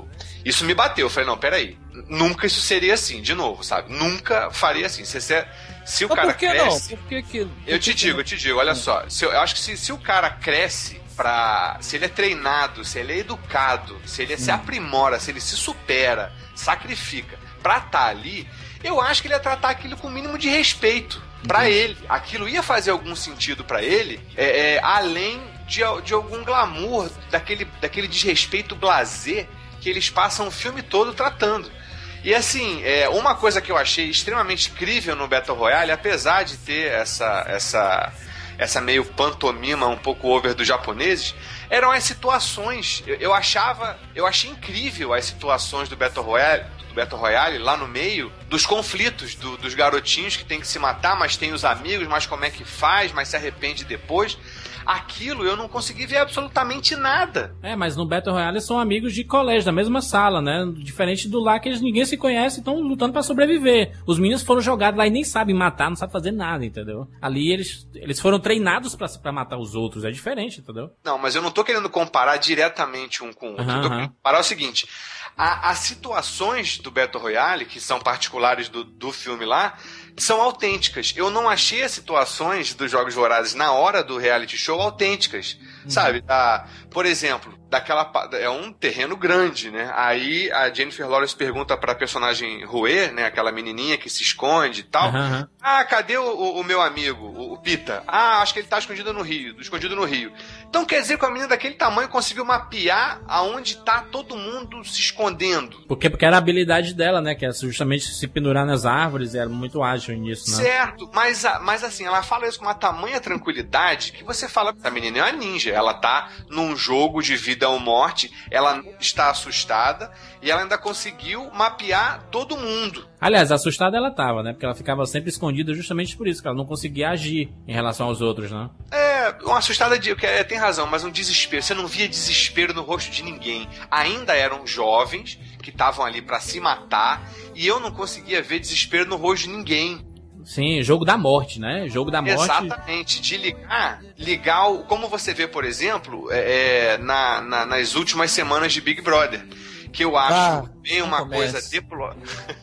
Isso me bateu. Eu falei, não, peraí. Nunca isso seria assim, de novo, sabe? Nunca faria assim. Se, se, se o Mas cara por que cresce... não? Por que que... Por eu te que digo, que... eu te digo, olha só. Se eu, eu acho que se, se o cara cresce pra... Se ele é treinado, se ele é educado, se ele hum. se aprimora, se ele se supera, sacrifica pra estar ali, eu acho que ele ia tratar aquilo com o mínimo de respeito pra uhum. ele. Aquilo ia fazer algum sentido pra ele, é, é, além de, de algum glamour, daquele, daquele desrespeito blasé que eles passam o filme todo tratando. E assim, é, uma coisa que eu achei extremamente incrível no Battle Royale, apesar de ter essa, essa, essa meio pantomima um pouco over dos japoneses, eram as situações. Eu, eu achava, eu achei incrível as situações do Battle Royale, do Battle Royale lá no meio, dos conflitos do, dos garotinhos que tem que se matar, mas tem os amigos, mas como é que faz, mas se arrepende depois. Aquilo eu não consegui ver absolutamente nada. É, mas no Battle Royale são amigos de colégio, da mesma sala, né? Diferente do lá que eles, ninguém se conhece e estão lutando pra sobreviver. Os meninos foram jogados lá e nem sabem matar, não sabem fazer nada, entendeu? Ali eles, eles foram treinados pra, pra matar os outros, é diferente, entendeu? Não, mas eu não tô querendo comparar diretamente um com o outro. Uhum, eu tô uhum. querendo comparar o seguinte... A, as situações do Battle Royale, que são particulares do, do filme lá, são autênticas. Eu não achei as situações dos Jogos Vorazes na hora do reality show autênticas. Uhum. Sabe? A, por exemplo, daquela, é um terreno grande, né? Aí a Jennifer Lawrence pergunta pra personagem Rue, né? Aquela menininha que se esconde e tal. Uhum. Ah, cadê o, o, o meu amigo, o, o Pita? Ah, acho que ele tá escondido no Rio, escondido no Rio. Então quer dizer que a menina daquele tamanho conseguiu mapear aonde tá todo mundo se escondendo. Porque, porque era a habilidade dela, né? Que é justamente se pendurar nas árvores, era muito ágil nisso, né? Certo, mas, mas assim, ela fala isso com uma tamanha tranquilidade que você fala, a menina é uma ninja, ela tá num jogo de vida ou morte, ela não está assustada e ela ainda conseguiu mapear todo mundo. Aliás, assustada ela tava, né? Porque ela ficava sempre escondida justamente por isso, que ela não conseguia agir em relação aos outros, né? É, uma assustada de... É, tem razão, mas um desespero. Você não via desespero no rosto de ninguém. Ainda eram jovens que estavam ali pra se matar e eu não conseguia ver desespero no rosto de ninguém. Sim, jogo da morte, né? Jogo da morte. Exatamente, de ligar, ligar o, como você vê, por exemplo, é, na, na, nas últimas semanas de Big Brother, que eu acho ah, bem uma coisa deplorável.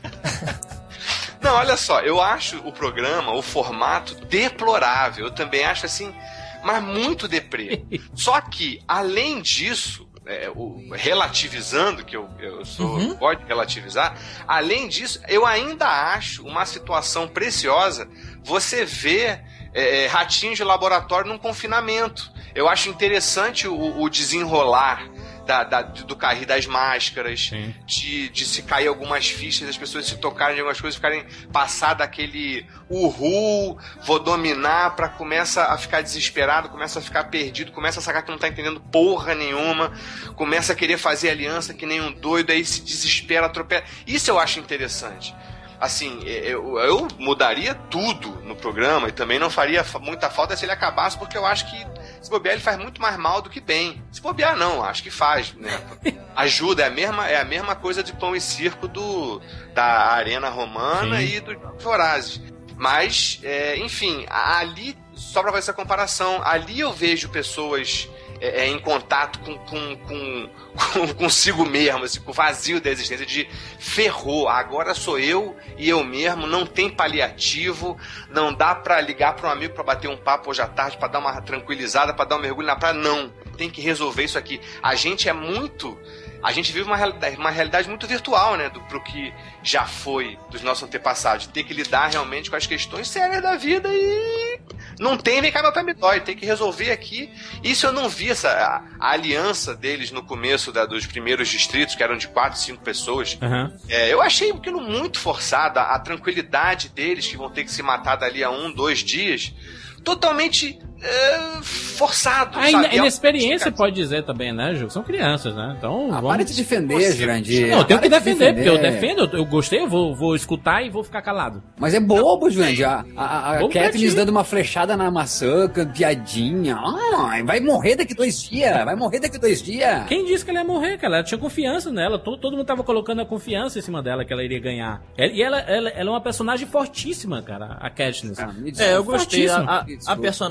Não, olha só, eu acho o programa, o formato deplorável, eu também acho assim, mas muito deprê. Só que, além disso, É, o, relativizando, que eu, eu sou, uhum. pode relativizar, além disso, eu ainda acho uma situação preciosa você ver é, ratinhos de laboratório num confinamento. Eu acho interessante o, o desenrolar da, da, do cair das máscaras, de, de se cair algumas fichas, as pessoas se tocarem de algumas coisas, ficarem passar daquele uhul, vou dominar, pra começa a ficar desesperado, começa a ficar perdido, começa a sacar que não tá entendendo porra nenhuma, começa a querer fazer aliança que nem um doido, aí se desespera, atropela. Isso eu acho interessante. Assim, eu, eu mudaria tudo no programa e também não faria muita falta se ele acabasse, porque eu acho que se bobear ele faz muito mais mal do que bem. Se bobear não, acho que faz, né? Ajuda, é a mesma, é a mesma coisa de pão e circo do, da Arena Romana. Sim. E dos Vorazes. Mas, é, enfim, ali, só pra fazer essa comparação, ali eu vejo pessoas é, é, em contato com, com, com, com consigo mesmo, assim, com o vazio da existência, de ferrou, agora sou eu e eu mesmo, não tem paliativo, não dá pra ligar pra um amigo pra bater um papo hoje à tarde, pra dar uma tranquilizada, pra dar um mergulho na praia, não, tem que resolver isso aqui. A gente é muito... A gente vive uma realidade, uma realidade muito virtual, né, do, pro que já foi dos nossos antepassados. Ter que lidar realmente com as questões sérias da vida e não tem, vem cá, meu pé me dói, tem que resolver aqui. Isso eu não vi, essa, a, a aliança deles no começo da, dos primeiros distritos, que eram de quatro, cinco pessoas. Uhum. É, eu achei aquilo muito forçado, a, a tranquilidade deles, que vão ter que se matar dali a um, dois dias, totalmente... É, forçado, a sabe? A inexperiência pode dizer também, né, Ju? São crianças, né? Então, ah, vamos... para de defender, Jurandir. Não, eu tenho que de defender, defender, porque eu defendo, eu, eu gostei, eu vou, vou escutar e vou ficar calado. Mas é bobo, Jurandir. A, a, a Katniss dando uma flechada na maçã, piadinha. Ah, vai morrer daqui dois dias, vai morrer daqui dois dias. Quem disse que ela ia morrer, cara? Ela tinha confiança nela, todo, todo mundo tava colocando a confiança em cima dela, que ela iria ganhar. E ela, ela, ela é uma personagem fortíssima, cara, a Katniss. Ah, é, eu gostei. A, a, a personagem eu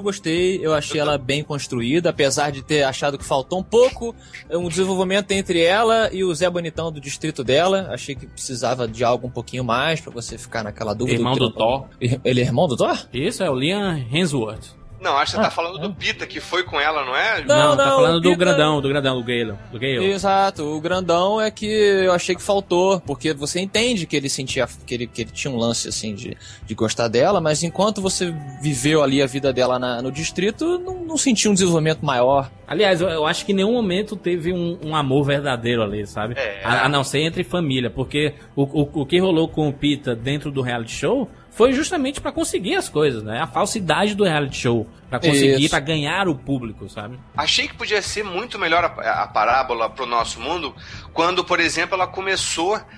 gostei, eu achei ela bem construída, apesar de ter achado que faltou um pouco um desenvolvimento entre ela e o Zé Bonitão do distrito dela. Achei que precisava de algo um pouquinho mais pra você ficar naquela dúvida. Irmão do, do Thor. Ele é irmão do Thor? Isso, é o Liam Hemsworth. Não, acho que você ah, tá falando é. do Pita, que foi com ela, não é? Não, não, tá falando do Pita... grandão, do grandão, do Gale. Do Gale. Exato, o grandão é que eu achei que faltou, porque você entende que ele sentia, que ele, que ele tinha um lance, assim, de, de gostar dela, mas enquanto você viveu ali a vida dela na, no distrito, não, não sentia um desenvolvimento maior. Aliás, eu, eu acho que em nenhum momento teve um, um amor verdadeiro ali, sabe? É. A, a não ser entre família, porque o, o, o que rolou com o Pita dentro do reality show foi justamente pra conseguir as coisas, né? A falsidade do reality show. Pra conseguir, Isso. pra ganhar o público, sabe? Achei que podia ser muito melhor a, a parábola pro nosso mundo quando, por exemplo, ela começou a,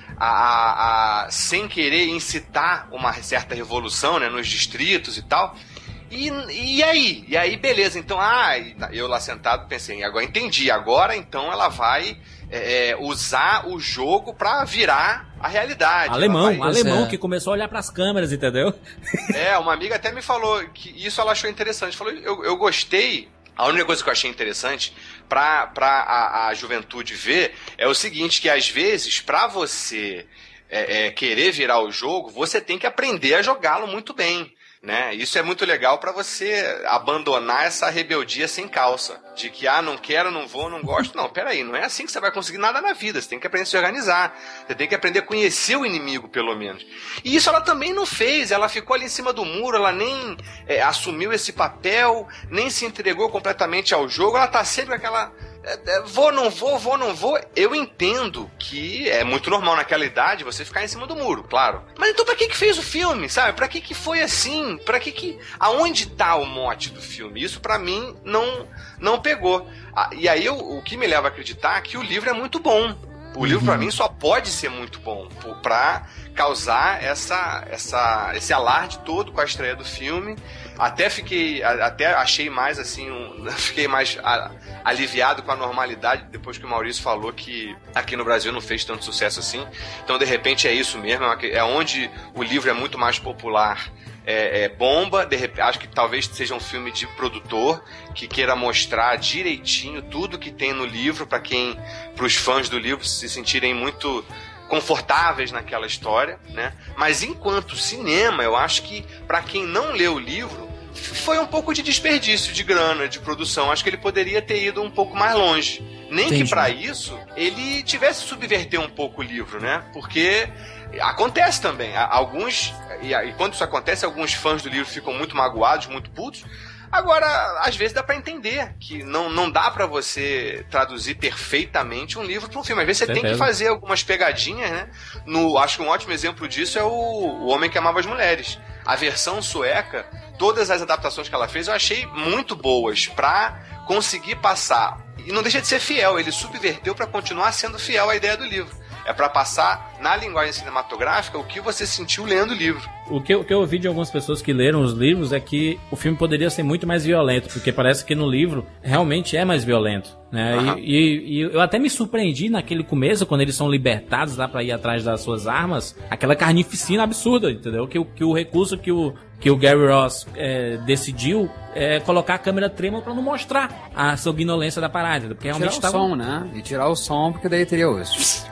a, a sem querer incitar uma certa revolução, né? Nos distritos e tal. E, e aí? E aí, beleza. Então, ah, eu lá sentado pensei, agora entendi. Agora, então, ela vai é, usar o jogo pra virar a realidade. Alemão, vai... alemão é. que começou a olhar pras câmeras, entendeu? É, uma amiga até me falou que isso ela achou interessante. Falou, eu, eu gostei. A única coisa que eu achei interessante pra, pra a, a juventude ver é o seguinte, que às vezes, pra você é, é, querer virar o jogo, você tem que aprender a jogá-lo muito bem. Né? Isso é muito legal pra você abandonar essa rebeldia sem calça. De que, ah, não quero, não vou, não gosto. Não, peraí, não é assim que você vai conseguir nada na vida. Você tem que aprender a se organizar. Você tem que aprender a conhecer o inimigo, pelo menos. E isso ela também não fez. Ela ficou ali em cima do muro, ela nem é, assumiu esse papel, nem se entregou completamente ao jogo. Ela tá sempre com aquela... Vou, não vou, vou, não vou. Eu entendo que é muito normal naquela idade você ficar em cima do muro, claro. Mas então pra que que fez o filme, sabe? Pra que que foi assim? Pra que que... Aonde tá o mote do filme? Isso pra mim não, não pegou. Ah, e aí eu, o que me leva a acreditar é que o livro é muito bom. O livro, pra mim, só pode ser muito bom pra causar essa, essa, esse alarde todo com a estreia do filme. Até fiquei, até achei mais assim, um, fiquei mais a, aliviado com a normalidade depois que o Maurício falou que aqui no Brasil não fez tanto sucesso assim. Então, de repente, é isso mesmo, é onde o livro é muito mais popular. É, é bomba, de repente, acho que talvez seja um filme de produtor que queira mostrar direitinho tudo que tem no livro para quem, para os fãs do livro se sentirem muito confortáveis naquela história, né? Mas enquanto cinema, eu acho que para quem não leu o livro foi um pouco de desperdício de grana, de produção. Acho que ele poderia ter ido um pouco mais longe. Nem Entendi. Que para isso ele tivesse subverter um pouco o livro, né? Porque acontece também. Alguns, e quando isso acontece, alguns fãs do livro ficam muito magoados, muito putos. Agora, às vezes dá pra entender que não, não dá pra você traduzir perfeitamente um livro pra um filme. Às vezes você Certeza. Tem que fazer algumas pegadinhas, né? No, acho que um ótimo exemplo disso é o, o Homem que Amava as Mulheres. A versão sueca, todas as adaptações que ela fez eu achei muito boas pra conseguir passar. E não deixa de ser fiel, ele subverteu pra continuar sendo fiel à ideia do livro. É pra passar na linguagem cinematográfica o que você sentiu lendo o livro. O que, eu, o que eu ouvi de algumas pessoas que leram os livros é que o filme poderia ser muito mais violento, porque parece que no livro realmente é mais violento, né? Uhum. E, e, e eu até me surpreendi naquele começo, quando eles são libertados lá pra ir atrás das suas armas, aquela carnificina absurda, entendeu? Que, que o recurso que o, que o Gary Ross é, decidiu é colocar a câmera trema pra não mostrar a sanguinolência da parada, porque realmente tirar o tava... som, né? E tirar o som, porque daí teria os...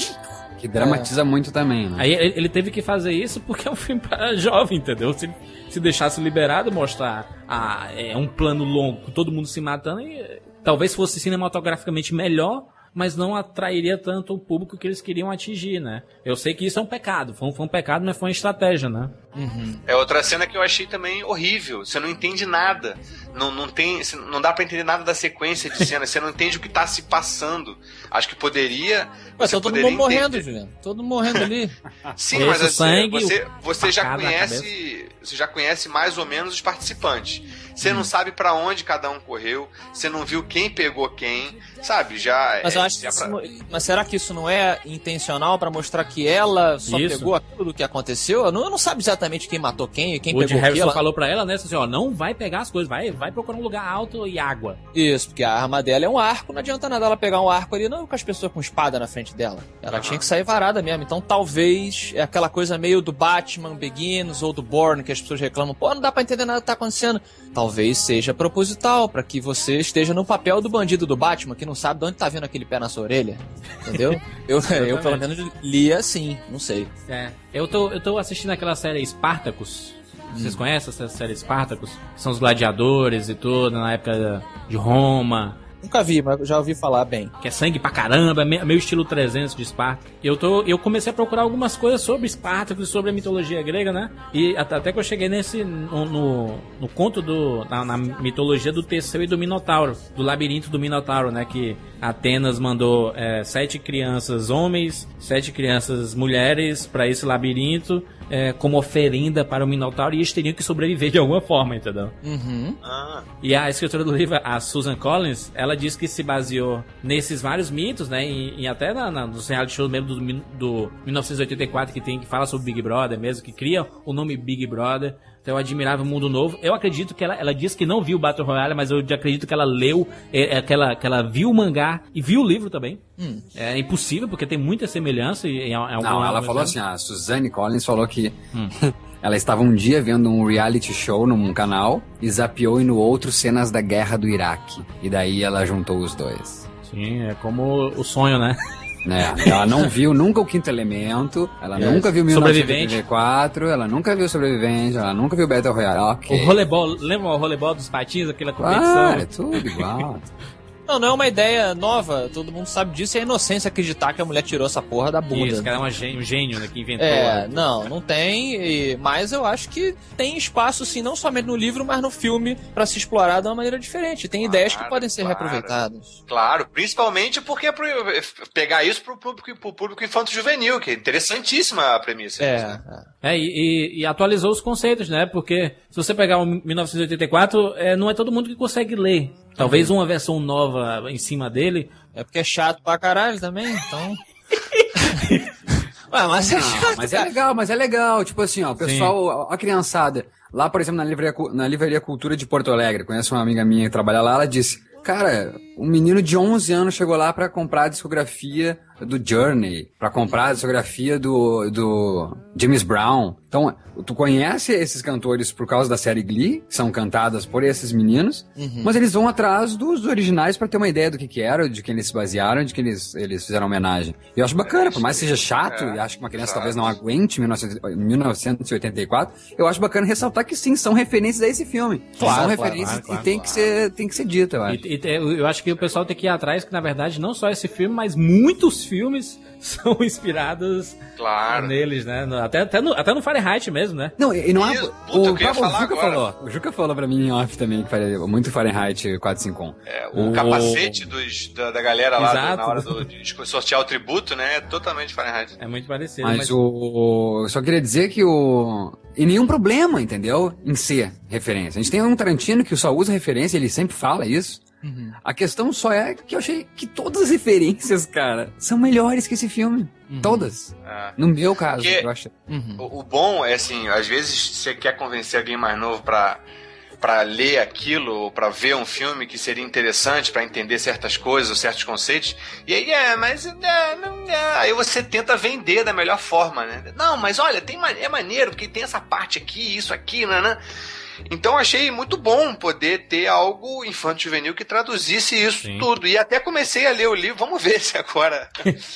Que dramatiza é. muito também, né? Aí ele teve que fazer isso porque é um filme para jovem, entendeu? Se, se deixasse liberado, mostrar ah, é um plano longo, com todo mundo se matando, e talvez fosse cinematograficamente melhor, mas não atrairia tanto o público que eles queriam atingir, né? Eu sei que isso é um pecado, foi um, foi um pecado, mas foi uma estratégia, né? Uhum. É outra cena que eu achei também horrível. Você não entende nada, não, não, tem, não dá pra entender nada da sequência de cena, você não entende o que tá se passando. Acho que poderia... Mas tá todo mundo morrendo, Juliano. Todo mundo morrendo ali. Sim, mas assim, sangue, você, você já conhece, você já conhece mais ou menos os participantes. Você hum. não sabe pra onde cada um correu, você não viu quem pegou quem, sabe? Já. Mas é, eu acho já que pra... não, mas será que isso não é intencional pra mostrar que ela só isso. pegou aquilo que aconteceu? Eu não, eu não sabe exatamente quem matou quem e quem o pegou o Harrison ela... falou pra ela, né? Assim, ó, não vai pegar as coisas, vai, vai procurar um lugar alto e água. Isso, porque a arma dela é um arco, não adianta nada ela pegar um arco ali, não com as pessoas com espada na frente frente dela. Ela uhum. tinha que sair varada mesmo. Então talvez é aquela coisa meio do Batman Begins ou do Bourne, que as pessoas reclamam, pô, não dá pra entender nada que tá acontecendo. Talvez seja proposital, pra que você esteja no papel do bandido do Batman, que não sabe de onde tá vindo aquele pé na sua orelha. Entendeu? eu, eu pelo menos li assim, não sei. É. Eu tô, eu tô assistindo aquela série Spartacus. Vocês hum. conhecem essa série Spartacus? Que são os gladiadores e tudo, na época de Roma. Nunca vi, mas já ouvi falar bem. Que é sangue pra caramba, meio estilo trezentos de Esparta. Eu, tô, eu comecei a procurar algumas coisas sobre Espartacus, sobre a mitologia grega, né? E até que eu cheguei nesse, no, no, no conto do, na, na mitologia do Teseu e do Minotauro, do labirinto do Minotauro, né? Que Atenas mandou é, sete crianças homens, sete crianças mulheres pra esse labirinto, é, como oferenda para o Minotauro, e eles teriam que sobreviver de alguma forma, entendeu? Uhum. Ah. E a escritora do livro, a Susan Collins, ela diz que se baseou nesses vários mitos, né? E, e até na, na, nos reality shows mesmo do, do mil novecentos e oitenta e quatro, que tem que fala sobre Big Brother mesmo, que cria o nome Big Brother. Então, Admirável Mundo Novo. Eu acredito que ela, ela disse que não viu o Battle Royale, mas eu acredito que ela leu, é, é, que, ela, que ela viu o mangá e viu o livro também. Hum. É impossível, porque tem muita semelhança. E, é, é não, ela falou assim, a Suzanne Collins falou que hum. ela estava um dia vendo um reality show num canal e zapeou e no outro cenas da guerra do Iraque. E daí ela juntou os dois. Sim, é como o sonho, né? É, ela não viu nunca o Quinto Elemento, ela yes. nunca viu mil novecentos e oitenta e quatro, ela nunca viu Sobrevivente, ela nunca viu Battle Royale. Okay. O rolebol, lembra o rolebol dos patins, aquela competição? Ah, é tudo igual. Não, não é uma ideia nova, todo mundo sabe disso, é inocência acreditar que a mulher tirou essa porra da bunda. Isso, que ela é um gênio, um gênio, né, que inventou. É, não, não tem, e, mas eu acho que tem espaço, sim, não somente no livro, mas no filme, pra se explorar de uma maneira diferente. Tem claro, ideias que podem ser claro. reaproveitadas. Claro, principalmente porque é pro, pegar isso pro público, pro público infanto-juvenil, que é interessantíssima a premissa. É, né? é. é e, e, e atualizou os conceitos, né, porque se você pegar o mil novecentos e oitenta e quatro, é, não é todo mundo que consegue ler. Talvez uma versão nova em cima dele. É porque é chato pra caralho também, então... Ué, mas é chato, não, mas é legal, mas é legal. Tipo assim, ó, o pessoal, a, a criançada, lá, por exemplo, na livraria, na livraria Cultura de Porto Alegre, conheço uma amiga minha que trabalha lá, ela disse, cara, um menino de onze anos chegou lá pra comprar a discografia do Journey, pra comprar a discografia do, do James Brown. Então, tu conhece esses cantores por causa da série Glee, que são cantadas por esses meninos, uhum. mas eles vão atrás dos originais pra ter uma ideia do que que era, de quem eles se basearam, de quem eles, eles fizeram homenagem. E eu acho bacana, por mais que seja chato, é, e acho que uma criança talvez não aguente mil novecentos e oitenta e quatro, eu acho bacana ressaltar que sim, são referências a esse filme. Claro, são claro, referências claro, claro, e tem, claro. Que ser, tem que ser dito, eu acho. E, e, eu acho que o pessoal tem que ir atrás, que na verdade não só esse filme, mas muitos filmes são inspirados claro. neles, né? Até, até, no, até no Fahrenheit mesmo, né? Não, e não há... Isso, o, puta, o, que o, Juca agora. falou, o Juca falou pra mim em off também, que faria muito Fahrenheit quatrocentos e cinquenta e um. É, o, o capacete dos, da, da galera lá do, na hora do, de sortear o tributo, né? É totalmente Fahrenheit. É muito parecido. Mas, mas... o... Só queria dizer que o... E nenhum problema, entendeu? Em ser referência. A gente tem um Tarantino que só usa referência, ele sempre fala isso. Uhum. A questão só é que eu achei que todas as referências, cara, são melhores que esse filme. Uhum. Todas. É. No meu caso, Porque eu acho. Uhum. O, o bom é assim, às vezes você quer convencer alguém mais novo pra, pra ler aquilo, ou pra ver um filme que seria interessante pra entender certas coisas, ou certos conceitos, e aí, é, mas é, não, é. Aí você tenta vender da melhor forma, né? Não, mas olha, tem, é maneiro, porque tem essa parte aqui, isso aqui, né, né? Então achei muito bom poder ter algo infanto-juvenil que traduzisse isso Sim. tudo. E até comecei a ler o livro, vamos ver se agora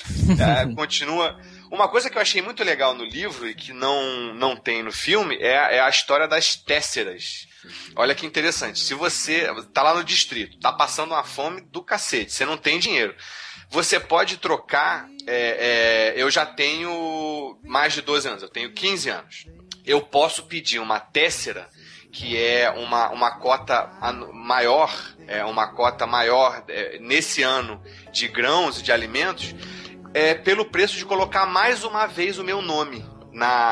é, continua. Uma coisa que eu achei muito legal no livro e que não, não tem no filme é, é a história das tésseras. Olha que interessante. Se você tá lá no distrito, tá passando uma fome do cacete, você não tem dinheiro, você pode trocar. É, é, eu já tenho mais de doze anos, eu tenho quinze anos. Eu posso pedir uma téssera, que é uma, uma cota maior, é uma cota maior é, nesse ano de grãos e de alimentos, é, pelo preço de colocar mais uma vez o meu nome na,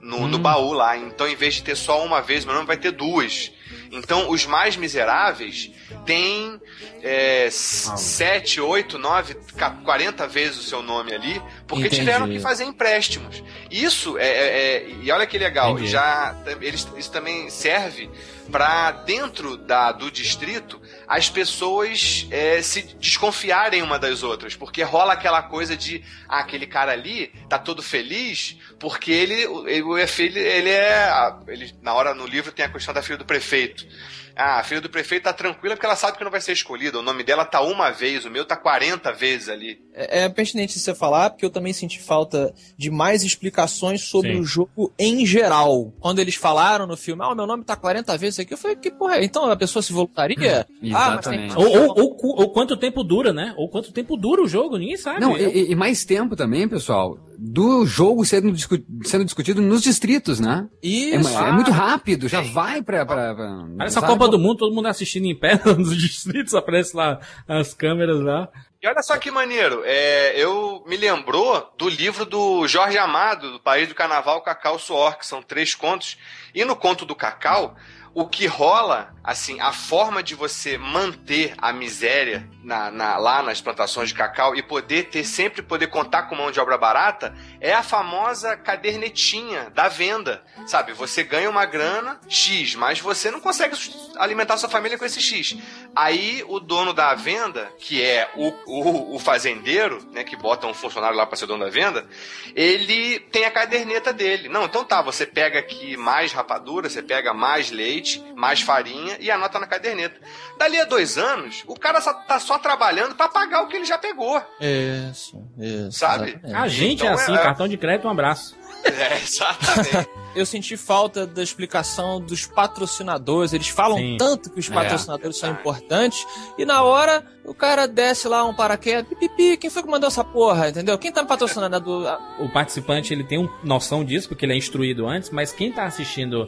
no, hum. no baú lá. Então, em vez de ter só uma vez, meu nome vai ter duas. Então, os mais miseráveis têm é, sete, oito, nove, quarenta vezes o seu nome ali, porque Entendi. tiveram que fazer empréstimos. Isso é, é, é e olha que legal, Entendi. já eles, isso também serve para dentro da, do distrito as pessoas é, se desconfiarem uma das outras, porque rola aquela coisa de ah, aquele cara ali tá todo feliz porque ele, ele é filho, ele é ele, na hora no livro tem a questão da filha do prefeito. Ah, a filha do prefeito tá tranquila porque ela sabe que não vai ser escolhida. O nome dela tá uma vez, o meu tá quarenta vezes ali. É, é pertinente você falar, porque eu também senti falta de mais explicações sobre Sim. o jogo em geral. Quando eles falaram no filme, ah, o meu nome tá quarenta vezes aqui, eu falei, que porra é? Então a pessoa se voluntaria? ah, mas tem... ou, ou, ou, ou quanto tempo dura, né? Ou quanto tempo dura o jogo, ninguém sabe. Não, eu... e, e mais tempo também, pessoal, do jogo sendo, discu sendo discutido nos distritos, né? Isso. É, é muito rápido, já vai pra... pra, pra Parece a Copa do Mundo, todo mundo assistindo em pé nos distritos, aparece lá as câmeras lá. E olha só que maneiro, é, eu me lembrou do livro do Jorge Amado, do País do Carnaval, Cacau Suor, que são três contos. E no conto do Cacau, o que rola, assim, a forma de você manter a miséria na, na, lá nas plantações de cacau e poder ter, sempre poder contar com mão de obra barata, é a famosa cadernetinha da venda, sabe? Você ganha uma grana X, mas você não consegue alimentar sua família com esse X. Aí o dono da venda, que é o, o, o fazendeiro, né, que bota um funcionário lá para ser dono da venda, ele tem a caderneta dele. Não, então tá, você pega aqui mais rapadura, você pega mais leite, mais farinha e anota na caderneta. Dali a dois anos, o cara só, tá só trabalhando para pagar o que ele já pegou. Isso, isso. Sabe? A gente então, é assim, é... cartão de crédito, um abraço. É, exatamente. Eu senti falta da explicação dos patrocinadores. Eles falam Sim. tanto que os patrocinadores é. são importantes. E na hora, o cara desce lá um paraquedas. Pipipi, quem foi que mandou essa porra? Entendeu? Quem tá me patrocinando? Do... O participante, ele tem um, noção disso, porque ele é instruído antes. Mas quem tá assistindo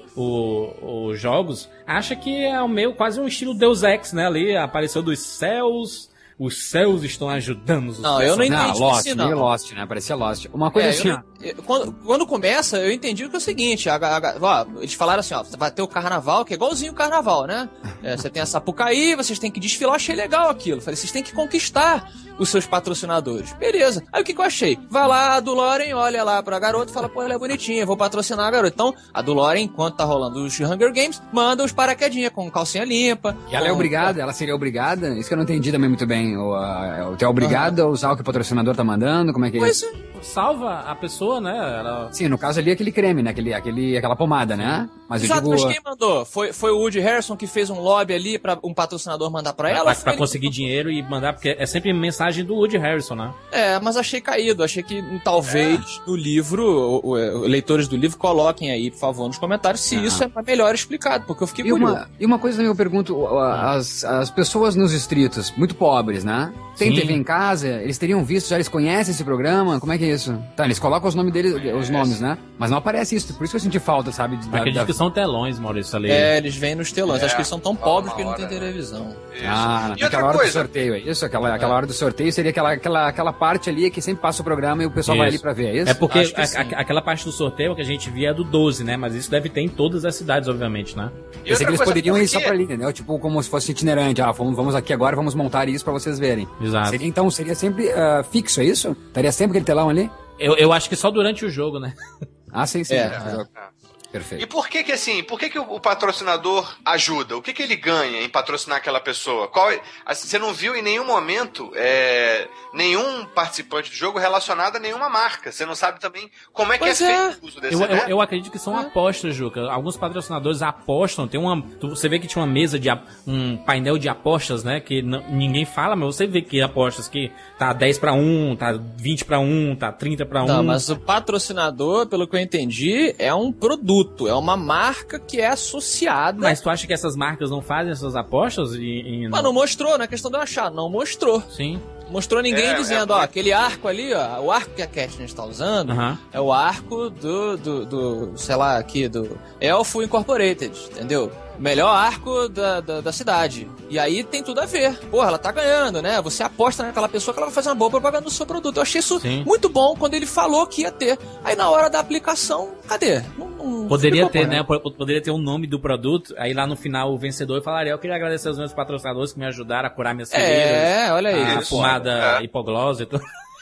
os jogos, acha que é o meio quase um estilo Deus Ex, né? Ali apareceu dos céus... Os céus estão ajudando os Não, eu não entendi não, Lost, isso, não. Lost, né? Parecia Lost. Uma coisa é, assim, não, eu, quando, quando começa, eu entendi que é o seguinte, a, a, a, ó, eles falaram assim, ó, vai ter o carnaval, que é igualzinho o carnaval, né? É, você tem a Sapucaí, vocês têm que desfilar, eu achei legal aquilo. Falei, vocês têm que conquistar os seus patrocinadores. Beleza. Aí o que, que eu achei? Vai lá, a Dulorien olha lá pra garota e fala, pô, ela é bonitinha, vou patrocinar a garota. Então, a Dulorien, enquanto tá rolando os Hunger Games, manda os paraquedinhas com calcinha limpa. E ela com... é obrigada, ela seria obrigada? Isso que eu não entendi também muito bem. O, a, tu é obrigado uhum. a usar o que o patrocinador tá mandando? Como é que é pois isso? Salva a pessoa, né? Ela... Sim, no caso ali aquele creme, né? Aquele, aquele, aquela pomada, né? Mas Exato, eu digo... mas quem mandou? Foi, foi o Woody Harrelson que fez um lobby ali pra um patrocinador mandar pra ela? Pra, pra conseguir dinheiro e mandar, porque é sempre mensagem do Woody Harrelson, né? É, mas achei caído. Achei que talvez é. no livro, o, o, o, leitores do livro coloquem aí, por favor, nos comentários se ah. isso é melhor explicado, porque eu fiquei e curioso. Uma, e uma coisa também eu pergunto, as, as pessoas nos distritos, muito pobres, né? Tem Sim. T V em casa, eles teriam visto, já eles conhecem esse programa? Como é que é isso? Tá, eles colocam os nomes deles, os nomes, né? Mas não aparece isso, por isso que eu senti falta, sabe? Da, Acredito da... que são telões, Maurício, ali. É, eles vêm nos telões. É. Acho que eles são tão pobres que não tem televisão. Isso. Ah, e naquela hora coisa? do sorteio, é isso? Aquela, aquela hora do sorteio seria aquela, aquela, aquela parte ali que sempre passa o programa e o pessoal isso. vai ali pra ver, é isso? É porque a, a, aquela parte do sorteio que a gente via é do doze, né? Mas isso deve ter em todas as cidades, obviamente, né? E eu sei que eles poderiam ir só pra ali, entendeu? Tipo, como se fosse itinerante. Ah, vamos, vamos aqui agora, vamos montar isso pra vocês verem. Exato. Seria, então, seria sempre uh, fixo, é isso? Estaria sempre aquele telão ali? Eu, eu acho que só durante o jogo, né? Ah, sim, sim. É, é. É. Perfeito. E por que que assim, por que que o patrocinador ajuda? O que que ele ganha em patrocinar aquela pessoa? Qual, assim, você não viu em nenhum momento é, nenhum participante do jogo relacionado a nenhuma marca. Você não sabe também como é pois que é, é feito o uso desse, eu, né? eu, eu acredito que são é. apostas, Juca. Alguns patrocinadores apostam. Tem uma, você vê que tinha uma mesa de um painel de apostas, né? Que não, ninguém fala, mas você vê que apostas que tá dez para um, tá vinte para um, tá trinta para um. Não, mas o patrocinador, pelo que eu entendi, é um produto. É uma marca que é associada. Mas tu acha que essas marcas não fazem essas apostas? E, e... Mas não mostrou, não é questão de eu achar. Não mostrou. Sim. Mostrou ninguém é, dizendo, é ó, aquele arco ali, ó, o arco que a Katniss está usando uh-huh. é o arco do, do, do, sei lá, aqui, do Elfo Incorporated, entendeu? Melhor arco da, da, da cidade. E aí tem tudo a ver. Porra, ela tá ganhando, né? Você aposta naquela pessoa que ela vai fazer uma boa propaganda no seu produto. Eu achei isso Sim. muito bom quando ele falou que ia ter. Aí na hora da aplicação, cadê? Não, não Poderia explicou ter, porra né? po- Poderia ter o nome do produto, aí lá no final o vencedor falaria: eu queria agradecer aos meus patrocinadores que me ajudaram a curar minhas feridas. É, olha A isso. pomada É. hipoglose e tudo.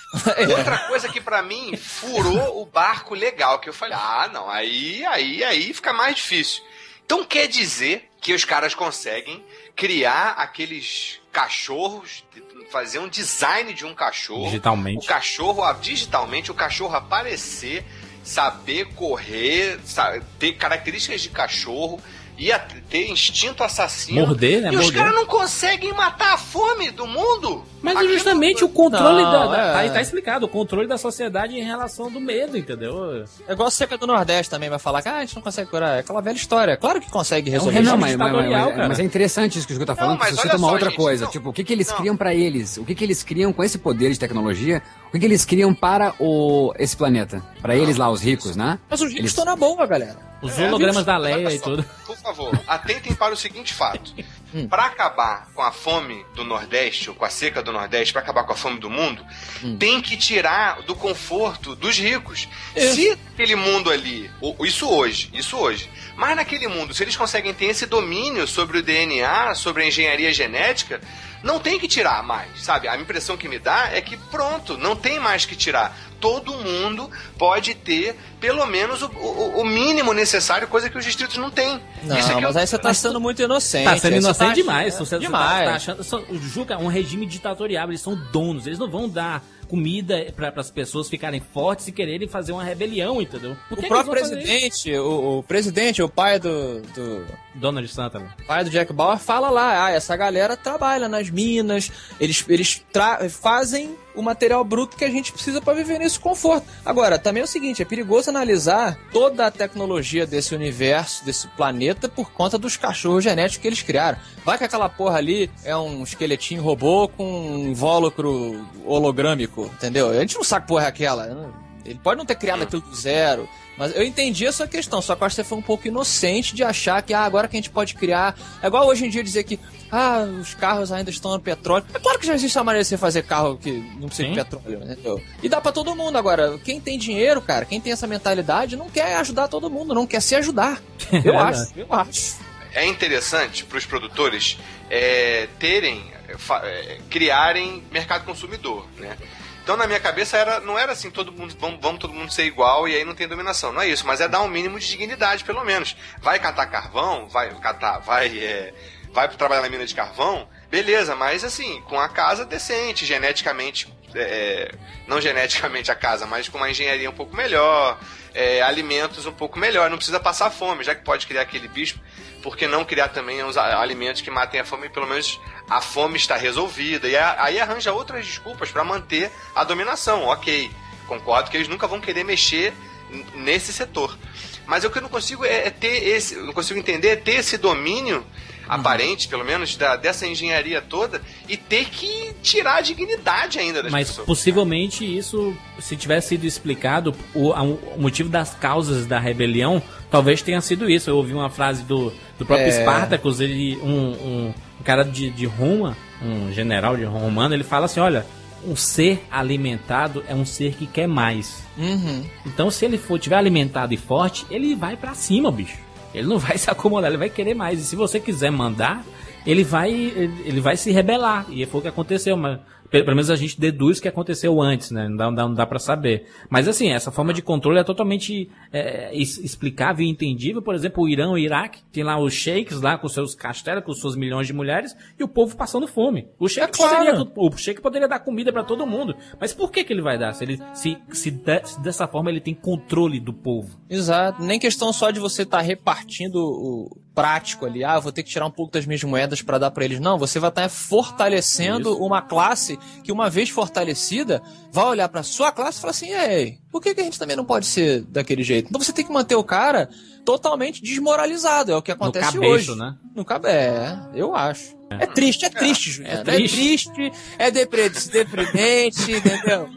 Outra coisa que pra mim furou o barco legal, que eu falei, ah, não, aí, aí, aí fica mais difícil. Então quer dizer que os caras conseguem criar aqueles cachorros, fazer um design de um cachorro. Digitalmente. O cachorro, ah, digitalmente, o cachorro aparecer, saber correr, sabe, ter características de cachorro, ia ter instinto assassino. Morder, né? E os Morder. caras não conseguem matar a fome do mundo. Mas Aquilo- justamente o controle Não, da. da- é. tá, tá explicado, o controle da sociedade em relação do medo, entendeu? É igual a seca do Nordeste também, vai falar que ah, a gente não consegue curar. É aquela velha história. Claro que consegue É, resolver. não, isso. mas, mas, mas, ditatorial, mas- cara. mas é interessante isso que o Chico tá falando, Não, mas que você olha cita uma só, outra gente, coisa. não- Tipo, o que, que eles não. criam pra eles? O que, que eles criam com esse poder de tecnologia? O que, que eles criam para o, esse planeta? Pra eles lá, os ricos, né? Mas os ricos Eles- estão na boa, galera. Os É, hologramas da olha Leia e só, tudo. Por favor, atentem para o seguinte fato. Para acabar com a fome do Nordeste, ou com a seca do Nordeste, para acabar com a fome do mundo, tem que tirar do conforto dos ricos. Se aquele mundo ali, ou- isso hoje, isso hoje, mas naquele mundo, se eles conseguem ter esse domínio sobre o D N A, sobre a engenharia genética, não tem que tirar mais, sabe? A impressão que me dá é que pronto, não tem mais que tirar. Todo mundo pode ter pelo menos o, o- o mínimo necessário, coisa que os distritos não têm. Não, Isso é que mas eu- aí você tá sendo muito inocente. Tá sendo aí você inocente tá demais. achando- Você, você demais. Tá, tá achando, são- o Juca é um regime ditatorial, eles são donos, eles não vão dar comida para as pessoas ficarem fortes e quererem fazer uma rebelião, entendeu? Por O que próprio que eles vão fazer presidente, o, o presidente, o pai do, do isso? Donald Santana. pai do Jack Bauer fala lá, ah, essa galera trabalha nas minas, eles, eles tra- fazem o material bruto que a gente precisa para viver nesse conforto. Agora, também é o seguinte, é perigoso analisar toda a tecnologia desse universo, desse planeta, por conta dos cachorros genéticos que eles criaram. Vai que aquela porra ali é um esqueletinho robô com um invólucro hologrâmico, entendeu? A gente não sabe que porra é aquela, né? Ele pode não ter criado aquilo do zero, mas eu entendi a sua questão, só que eu acho que você foi um pouco inocente de achar que ah, agora que a gente pode criar... É igual hoje em dia dizer que ah, os carros ainda estão no petróleo. É claro que já existe uma maneira de você fazer carro que não precisa Sim. de petróleo, entendeu? E dá pra todo mundo. Agora, quem tem dinheiro, cara, quem tem essa mentalidade, não quer ajudar todo mundo, não quer se ajudar. Eu É acho, verdade. eu acho. É interessante para os produtores é, terem, fa- é, criarem mercado consumidor, né? Então na minha cabeça era, não era assim, todo mundo, vamos, vamos todo mundo ser igual e aí não tem dominação. Não é isso, mas é dar um mínimo de dignidade, pelo menos. Vai catar carvão, vai catar, vai, é, vai trabalhar na mina de carvão, beleza, mas assim, com a casa decente, geneticamente, é, não geneticamente a casa, mas com uma engenharia um pouco melhor, é, alimentos um pouco melhor, não precisa passar fome, já que pode criar aquele bicho, por que não criar também os a- alimentos que matem a fome, pelo menos a fome está resolvida, e a- aí arranja outras desculpas para manter a dominação, ok, concordo que eles nunca vão querer mexer n- nesse setor, mas o que eu não consigo é, é ter esse, eu não consigo entender é ter esse domínio aparente, pelo menos, da, dessa engenharia toda, e ter que tirar a dignidade ainda das Mas pessoas. possivelmente isso, se tivesse sido explicado, o, a- o motivo das causas da rebelião, talvez tenha sido isso. Eu ouvi uma frase do, do próprio É. Spartacus, ele, um, um, um cara de, de Roma, um general de Roma romano, ele fala assim, olha, um ser alimentado é um ser que quer mais. Uhum. Então se ele for tiver alimentado e forte, ele vai pra cima, bicho. Ele não vai se acomodar, ele vai querer mais. E se você quiser mandar, ele vai, ele, ele vai se rebelar. E foi o que aconteceu, mas pelo, pelo menos a gente deduz que aconteceu antes, né? Não dá, não dá, não dá pra saber. Mas assim, essa forma de controle é totalmente é, es- explicável e entendível. Por exemplo, o Irã e o Iraque, tem lá os sheiks lá com seus castelos, com suas milhões de mulheres, e o povo passando fome. O sheik, É claro. poderia, o sheik poderia dar comida pra todo mundo. Mas por que que ele vai dar? Se, ele, se, se, de- se dessa forma ele tem controle do povo. Exato. Nem questão só de você estar repartindo o prático ali. Ah, eu vou ter que tirar um pouco das minhas moedas para dar para eles. Não, você vai estar fortalecendo Isso. uma classe que, uma vez fortalecida, vai olhar para sua classe e falar assim: ei, por que, que a gente também não pode ser daquele jeito? Então você tem que manter o cara totalmente desmoralizado. É o que acontece cabeço, hoje. né? No cabe... É, eu acho. É triste, é triste, Juliano. É triste. triste, é depre- deprimente, entendeu?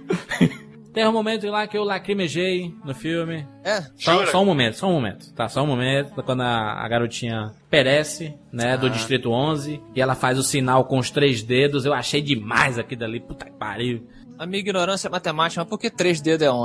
Tem um momento lá que eu lacrimejei no filme. É. Só, Jura? só um momento, só um momento. Tá, só um momento. Quando a, a garotinha perece, né, do Distrito onze, e ela faz o sinal com os três dedos. Eu achei demais aquilo ali. Puta que pariu. A minha ignorância é matemática, mas por que três dedos é onze?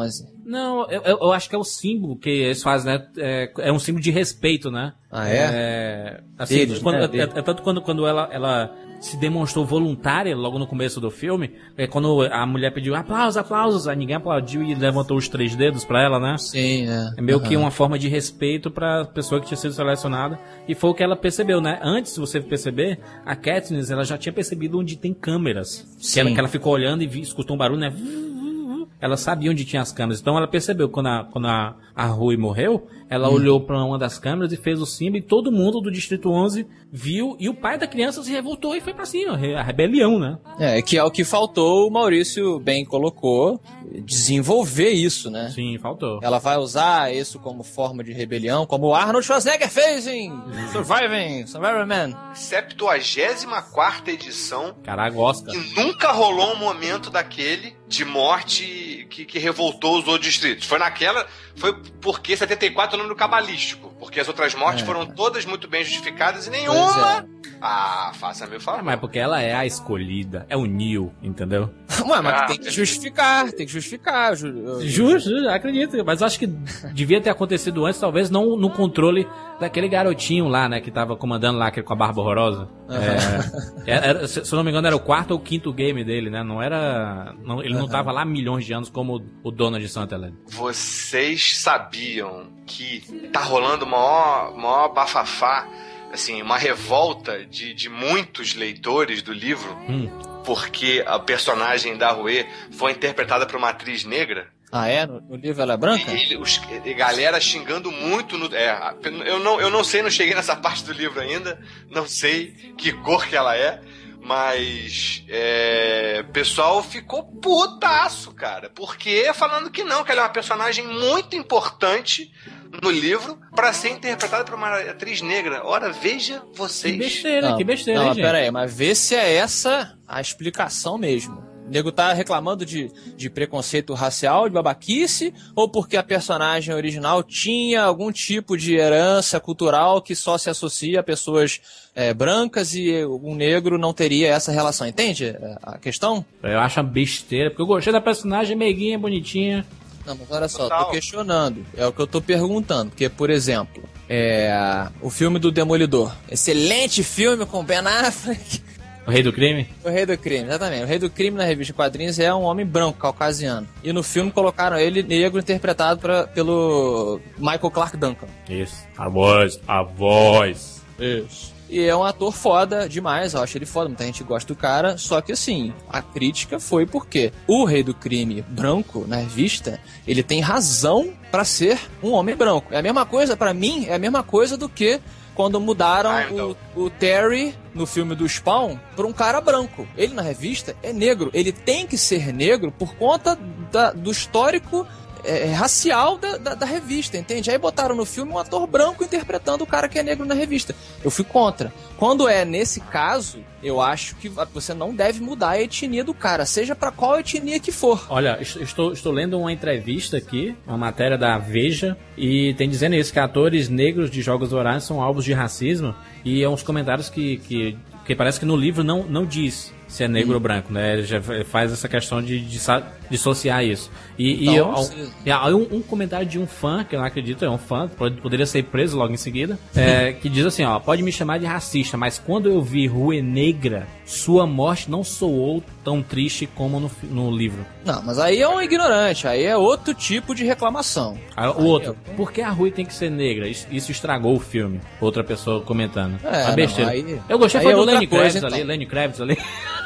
Não, eu, eu acho que é o símbolo que eles fazem, né? É, é um símbolo de respeito, né? Ah, é? É, assim, Deles, quando, né? é, é, é tanto quando, quando ela, ela se demonstrou voluntária logo no começo do filme, é quando a mulher pediu aplausos, aplausos, aí ninguém aplaudiu e levantou os três dedos pra ela, né? Sim, é. É meio Uhum. que uma forma de respeito pra pessoa que tinha sido selecionada. E foi o que ela percebeu, né? Antes, se você perceber, a Katniss, ela já tinha percebido onde tem câmeras. Que ela, que ela ficou olhando e viu, escutou um barulho, né? Ela sabia onde tinha as câmeras. Então ela percebeu, quando a, quando a, a Rui morreu, ela hum. olhou pra uma das câmeras e fez o símbolo, e todo mundo do Distrito onze viu, e o pai da criança se revoltou e foi pra cima. A rebelião, né? É, que é o que faltou, o Maurício bem colocou, desenvolver isso, né? Sim, faltou. Ela vai usar isso como forma de rebelião, como o Arnold Schwarzenegger fez em Surviving, Survivor Man. septuagésima quarta edição. Caraca, Oscar. E nunca rolou um momento daquele de morte que, que revoltou os outros distritos. Foi naquela... Foi porque setenta e quatro é o número cabalístico. Porque as outras mortes é. foram todas muito bem justificadas e nenhuma... É. Ah, faça meu favor. É, mas porque ela é a escolhida. É o Neil, entendeu? Ué, mas ah, tem que justificar. Tem que justificar. Ju... Justo, acredito. Mas eu acho que devia ter acontecido antes, talvez não no controle daquele garotinho lá, né? Que tava comandando lá, aquele com a barba horrorosa. Uhum. É, era, se eu não me engano, era o quarto ou quinto game dele, né? Não era... Não, ele uhum. não tava lá há milhões de anos como o dono de Santa Helena. Vocês sabiam que tá rolando o maior, maior bafafá, assim, uma revolta de, de muitos leitores do livro, hum. porque a personagem da Rue foi interpretada por uma atriz negra? Ah, é? No, no livro ela é branca? E, ele, os, e galera xingando muito no... É, eu não, eu não sei, não cheguei nessa parte do livro ainda, não sei que cor que ela é, mas é, o pessoal ficou putaço, cara, porque falando que não, que ela é uma personagem muito importante no livro pra ser interpretada por uma atriz negra. Ora, veja vocês. Que besteira, não, que besteira, não, hein, gente? Pera aí, mas vê se é essa a explicação mesmo. O nego tá reclamando de, de preconceito racial, de babaquice, ou porque a personagem original tinha algum tipo de herança cultural que só se associa a pessoas é, brancas e um negro não teria essa relação. Entende a questão? Eu acho uma besteira, porque eu gostei da personagem meiguinha, bonitinha. Não, mas olha só, Total. tô questionando. É o que eu tô perguntando. Porque, por exemplo, é, o filme do Demolidor. Excelente filme com Ben Affleck. O Rei do Crime? O Rei do Crime, exatamente. O Rei do Crime na revista Quadrinhos é um homem branco, caucasiano. E no filme colocaram ele negro, interpretado pra, pelo Michael Clarke Duncan. Isso. A voz, a voz. Isso. E é um ator foda demais, eu acho ele foda, muita gente gosta do cara, só que assim, a crítica foi porque o Rei do Crime branco, na revista, ele tem razão pra ser um homem branco. É a mesma coisa, pra mim, é a mesma coisa do que quando mudaram o, o Terry no filme do Spawn pra um cara branco. Ele na revista é negro, ele tem que ser negro por conta da, do histórico É, racial da, da, da revista, entende? Aí botaram no filme um ator branco interpretando o cara que é negro na revista. Eu fui contra. Quando é nesse caso, eu acho que você não deve mudar a etnia do cara, seja pra qual etnia que for. Olha, estou, estou lendo uma entrevista aqui, uma matéria da Veja, e tem dizendo isso, que atores negros de Jogos Vorazes são alvos de racismo, e é uns comentários que, que, que parece que no livro não, não diz se é negro hum. ou branco, né? Ele já faz essa questão de, de dissociar isso. E, e eu, eu, um, um comentário de um fã, que eu não acredito, é um fã, pode, poderia ser preso logo em seguida, é, que diz assim, ó, pode me chamar de racista, mas quando eu vi Rue Negra, sua morte não soou tão triste como no, no livro. Não, mas aí é um ignorante, aí é outro tipo de reclamação. Aí, o outro, é... por que a Rue tem que ser negra? Isso, isso estragou o filme. Outra pessoa comentando. É, a besteira. Não, aí, eu gostei foi é do Lenny Kravitz então. ali, Lenny Kravitz ali.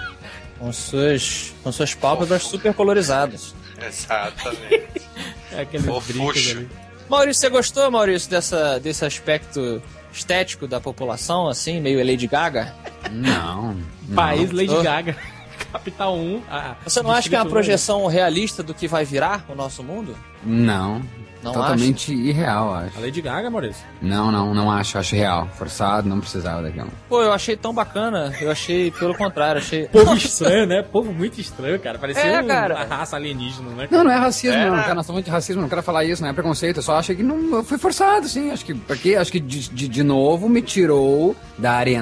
Com suas, com suas pálpebras super colorizadas. Exatamente. É aquele brincos ali. Maurício, você gostou, Maurício, dessa, desse aspecto estético da população, assim, meio Lady Gaga? Não. não. País Lady oh. Gaga. Capital um. Ah, você não acha que é uma projeção realista do que vai virar o nosso mundo? Não. Não Totalmente acha? irreal, acho. A Lady Gaga, Maurício? Não, não, não acho. Acho real. Forçado, não precisava daquilo. Pô, eu achei tão bacana. Eu achei, pelo contrário, achei... Povo estranho, né? Povo muito estranho, cara. Parecia é, um, cara. uma raça alienígena, né? Não, não é racismo, é, não. Cara, nós estamos falando de racismo, não quero falar isso, não é preconceito. Eu só achei que não foi forçado, sim. Acho que, porque, acho que de, de, de novo, me tirou da arena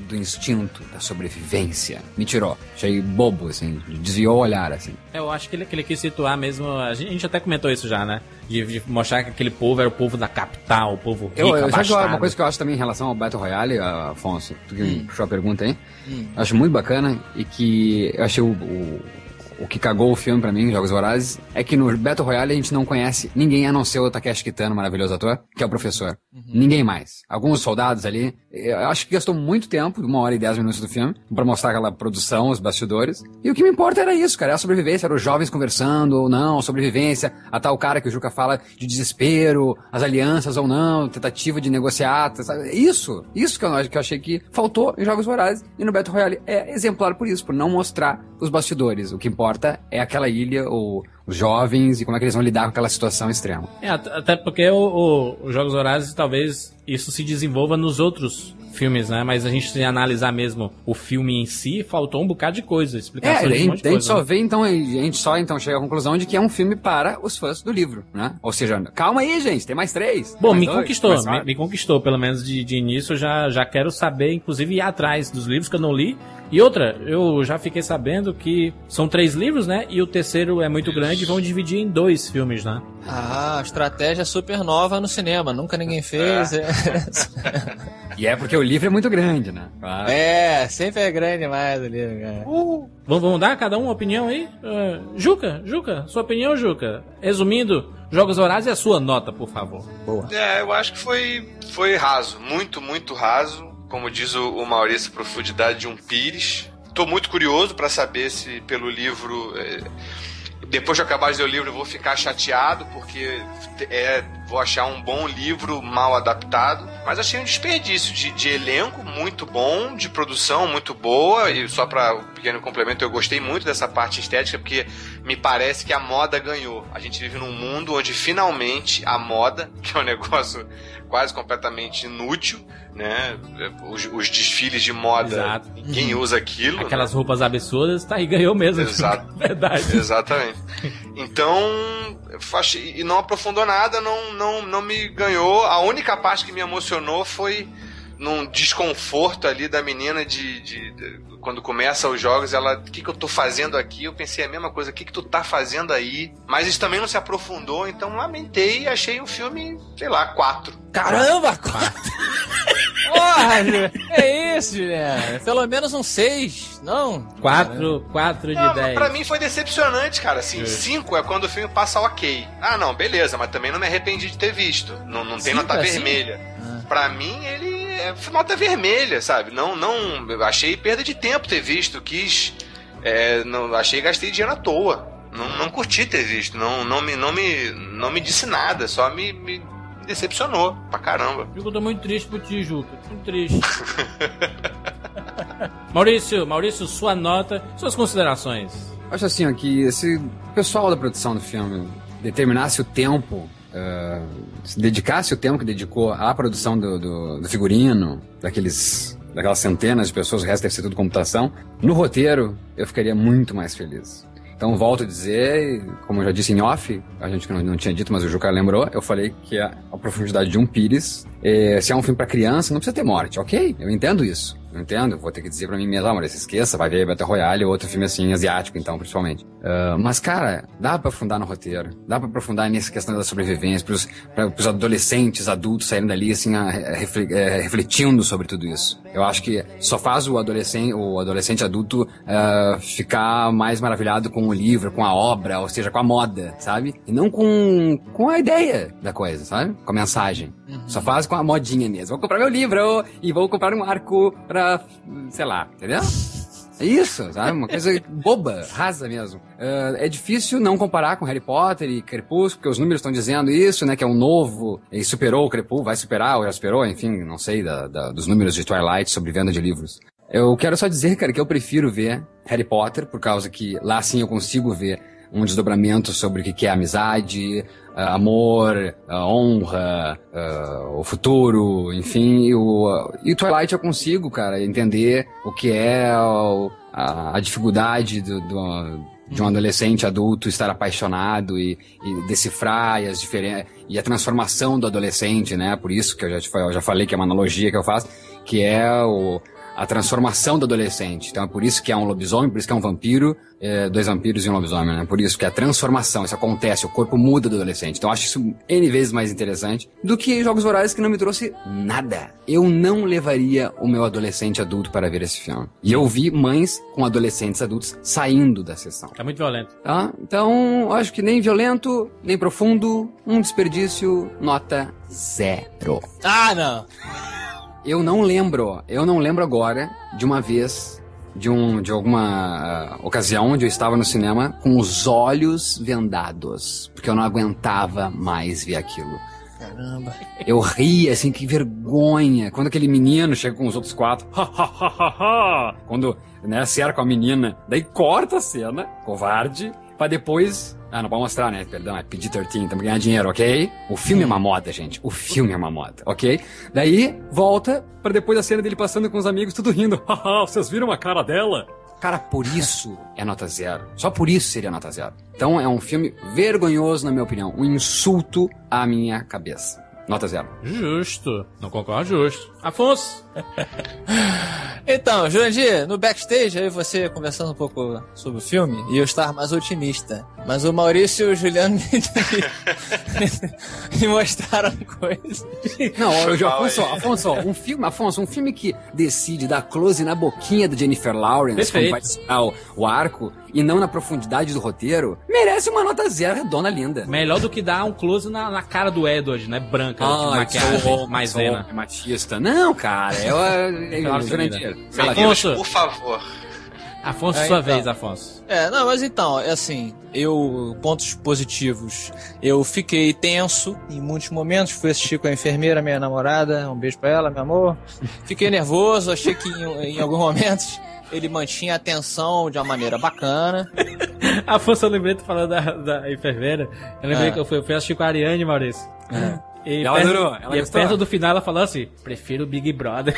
do instinto, da sobrevivência. Me tirou. Achei bobo, assim, desviou o olhar, assim. Eu acho que ele, que ele quis situar mesmo, a gente, a gente até comentou isso já, né? De, de mostrar que aquele povo era o povo da capital, o povo rico, eu, eu, abastado. Uma coisa que eu acho também em relação ao Battle Royale, Afonso, tu que hum. me puxou a pergunta aí, hum. eu acho muito bacana e que eu achei o... o O que cagou o filme pra mim, Jogos Vorazes, é que no Battle Royale a gente não conhece ninguém a não ser o Takeshi Kitano, maravilhoso ator, que é o professor. Uhum. Ninguém mais. Alguns soldados ali, eu acho que gastou muito tempo, uma hora e dez minutos do filme, pra mostrar aquela produção, os bastidores. E o que me importa era isso, cara, era a sobrevivência, era os jovens conversando ou não, a sobrevivência, a tal cara que o Juca fala de desespero, as alianças ou não, tentativa de negociar, sabe? Isso, isso que eu, que eu achei que faltou em Jogos Vorazes. E no Battle Royale é exemplar por isso, por não mostrar os bastidores. O que importa é aquela ilha, ou os jovens, e como é que eles vão lidar com aquela situação extrema. É, até porque o, o, os Jogos Vorazes, talvez isso se desenvolva nos outros filmes, né? Mas a gente, se analisar mesmo o filme em si, faltou um bocado de coisa, explicação é, de um monte de a gente coisa, só né? vê, então, a gente só então chega à conclusão de que é um filme para os fãs do livro, né? Ou seja, calma aí, gente, tem mais três. Bom, mais me dois, conquistou, mais me, me conquistou, pelo menos de, de início, eu já, já quero saber, inclusive ir atrás dos livros que eu não li. E outra, eu já fiquei sabendo que são três livros, né? E o terceiro é muito grande e vão dividir em dois filmes, né? Ah, estratégia super nova no cinema, nunca ninguém fez. É. E é porque o livro é muito grande, né? Claro. É, sempre é grande demais o livro, cara. Uh, vamos, vamos dar cada um uma opinião aí? Uh, Juca, Juca, sua opinião, Juca? Resumindo, Jogos Vorazes é a sua nota, por favor. Boa. É, eu acho que foi, foi raso, muito, muito raso. Como diz o, o Maurício, profundidade de um pires. Tô muito curioso para saber se pelo livro... É, depois de eu acabar de ler o livro eu vou ficar chateado, porque é, vou achar um bom livro mal adaptado, mas achei um desperdício de, de elenco muito bom, de produção muito boa, e só para um pequeno complemento, eu gostei muito dessa parte estética, porque me parece que a moda ganhou. A gente vive num mundo onde finalmente a moda, que é um negócio quase completamente inútil, né? Os, os desfiles de moda, exato. Ninguém usa aquilo. Aquelas né? roupas absurdas, tá aí, ganhou mesmo. Exato. Verdade. Exatamente. Então, e não aprofundou nada, não, não, não me ganhou. A única parte que me emocionou foi num desconforto ali da menina de, de, de quando começa os jogos, ela, o que, que eu tô fazendo aqui? Eu pensei a mesma coisa, o que, que tu tá fazendo aí? Mas isso também não se aprofundou, então lamentei e achei o filme, sei lá, quatro. Caramba, quatro! Porra, Juliana, é isso, Juliana? Pelo menos um seis, não? Quatro, quatro de não, dez. Pra mim foi decepcionante, cara, assim, é. cinco é quando o filme passa ok. Ah, não, beleza, mas também não me arrependi de ter visto, não, não tem nota assim? vermelha. Ah. Pra mim, ele é nota vermelha, sabe? Não, não, eu achei perda de tempo ter visto, quis, é, não, achei gastei dinheiro à toa. Não, não curti ter visto, não, não, me, não, me, não me disse nada, só me, me decepcionou pra caramba. Eu tô muito triste por ti, Juca, muito triste. Maurício, Maurício, sua nota, suas considerações. Acho assim, ó, que se o pessoal da produção do filme determinasse o tempo, uh, se dedicasse o tempo que dedicou à produção do, do, do figurino, daqueles, daquelas centenas de pessoas, o resto deve ser tudo computação, no roteiro eu ficaria muito mais feliz. Então, volto a dizer, como eu já disse em off, a gente que não, não tinha dito, mas o Juca lembrou, eu falei que a, a profundidade de um pires, é, se é um filme pra criança, não precisa ter morte, ok? Eu entendo isso, eu entendo, vou ter que dizer pra mim mesmo, ah, mas esqueça, vai ver Battle Royale ou outro filme assim, asiático, então, principalmente. Uh, mas, cara, dá pra aprofundar no roteiro, dá pra aprofundar nessa questão da sobrevivência, pros, pra, pros adolescentes, adultos saírem dali, assim, a, a, a, refletindo sobre tudo isso. Eu acho que só faz o adolescente, o adolescente adulto uh, ficar mais maravilhado com o livro, com a obra, ou seja, com a moda, sabe? E não com, com a ideia da coisa, sabe? Com a mensagem. Uhum. Só faz com a modinha mesmo. Vou comprar meu livro e vou comprar um arco pra, sei lá, entendeu? É isso, sabe? Uma coisa boba, rasa mesmo. Uh, é difícil não comparar com Harry Potter e Crepúsculo, porque os números estão dizendo isso, né? Que é um novo, e superou o Crepúsculo, vai superar, ou já superou, enfim, não sei, da, da, dos números de Twilight sobre venda de livros. Eu quero só dizer, cara, que eu prefiro ver Harry Potter, por causa que lá sim eu consigo ver um desdobramento sobre o que é amizade, uh, amor, uh, honra, uh, o futuro, enfim. E o, uh, e o Twilight eu consigo, cara, entender o que é uh, a, a dificuldade do, do, de um adolescente adulto estar apaixonado e, e decifrar e, as diferen- e a transformação do adolescente, né? Por isso que eu já, te, eu já falei que é uma analogia que eu faço, que é o... a transformação do adolescente. Então é por isso que é um lobisomem, por isso que é um vampiro, é, dois vampiros e um lobisomem, né? Por isso que a transformação, isso acontece, o corpo muda do adolescente. Então eu acho isso N vezes mais interessante do que Jogos Vorazes, que não me trouxe nada. Eu não levaria o meu adolescente adulto para ver esse filme. E eu vi mães com adolescentes adultos saindo da sessão. É muito violento. Tá? Então, eu acho que nem violento, nem profundo, um desperdício, nota zero. Ah, não! Eu não lembro, eu não lembro agora de uma vez, de, um, de alguma uh, ocasião onde eu estava no cinema com os olhos vendados, porque eu não aguentava mais ver aquilo. Caramba. Eu ria, assim, que vergonha. Quando aquele menino chega com os outros quatro, quando, né, cerca a menina, daí corta a cena, covarde, pra depois... Ah, não pode mostrar, né? Perdão, é P G treze, tamo ganhando dinheiro, ok? O filme é uma moda, gente. O filme é uma moda, ok? Daí, volta pra depois a cena dele passando com os amigos, tudo rindo. Haha, vocês viram a cara dela? Cara, por isso é nota zero. Só por isso seria nota zero. Então é um filme vergonhoso, na minha opinião. Um insulto à minha cabeça. Nota zero. Justo. Não concordo, justo. Afonso. Então, Jurandir, no backstage, aí você conversando um pouco sobre o filme, e eu estar mais otimista. Mas o Maurício e o Juliano me, me mostraram coisas. Não, eu, Afonso, Afonso, um filme, Afonso, um filme que decide dar close na boquinha da Jennifer Lawrence, perfeito, como vai ser o, o arco, e não na profundidade do roteiro, merece uma nota zero redonda linda. Melhor do que dar um close na, na cara do Edward, né? Branca, ah, de maquiagem, sou, maisena. Sou machista. Não, cara, eu... Claro, Jurandir. Afonso, por favor. Afonso, é, sua então. vez, Afonso. É, não, mas então, é assim, eu, pontos positivos, eu fiquei tenso em muitos momentos, fui assistir com a enfermeira, minha namorada, um beijo pra ela, meu amor. Fiquei nervoso, achei que em, em alguns momentos ele mantinha a atenção de uma maneira bacana. Afonso, eu lembrei, tu falando da, da enfermeira, eu lembrei é. que eu fui, eu fui assistir com a Ariane, Maurício. É. E ela perto, adorou, ela e gostou? perto do final ela falou assim, prefiro o Big Brother.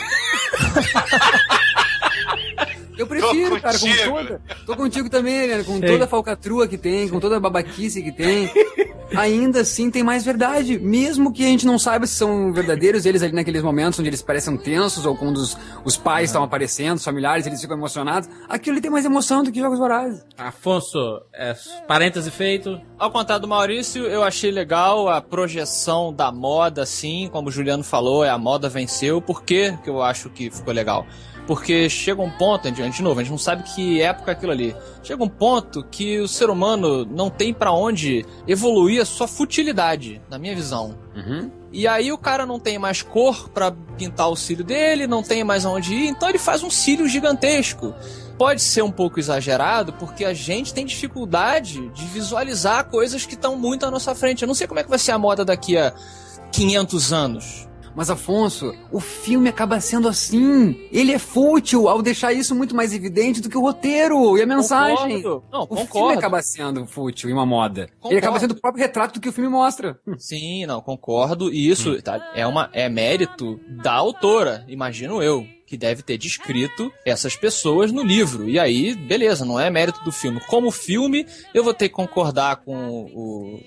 Eu prefiro, tô cara, com toda... Tô contigo também, né? Com Sim. toda a falcatrua que tem, com toda a babaquice que tem. Ainda assim tem mais verdade. Mesmo que a gente não saiba se são verdadeiros, eles ali naqueles momentos onde eles parecem tensos, ou quando os, os pais estão aparecendo, os familiares, eles ficam emocionados. Aquilo ali tem mais emoção do que Jogos Vorazes. Afonso, é, parêntese feito. Ao contrário do Maurício, eu achei legal a projeção da moda, assim, como o Juliano falou, a moda venceu. Por que que eu acho que ficou legal? Porque chega um ponto, de novo, a gente não sabe que época é aquilo ali. Chega um ponto que o ser humano não tem pra onde evoluir a sua futilidade, na minha visão. Uhum. E aí o cara não tem mais cor pra pintar o cílio dele, não tem mais aonde ir, então ele faz um cílio gigantesco. Pode ser um pouco exagerado, porque a gente tem dificuldade de visualizar coisas que estão muito à nossa frente. Eu não sei como é que vai ser a moda daqui a quinhentos anos. Mas, Afonso, o filme acaba sendo assim. Ele é fútil ao deixar isso muito mais evidente do que o roteiro e a mensagem. Concordo. Não, o concordo. filme acaba sendo fútil e uma moda. Concordo. Ele acaba sendo o próprio retrato do que o filme mostra. Sim, não, concordo. E isso hum. tá, é, uma, é mérito da autora, imagino eu, que deve ter descrito essas pessoas no livro. E aí, beleza, não é mérito do filme. Como filme, eu vou ter que concordar com o,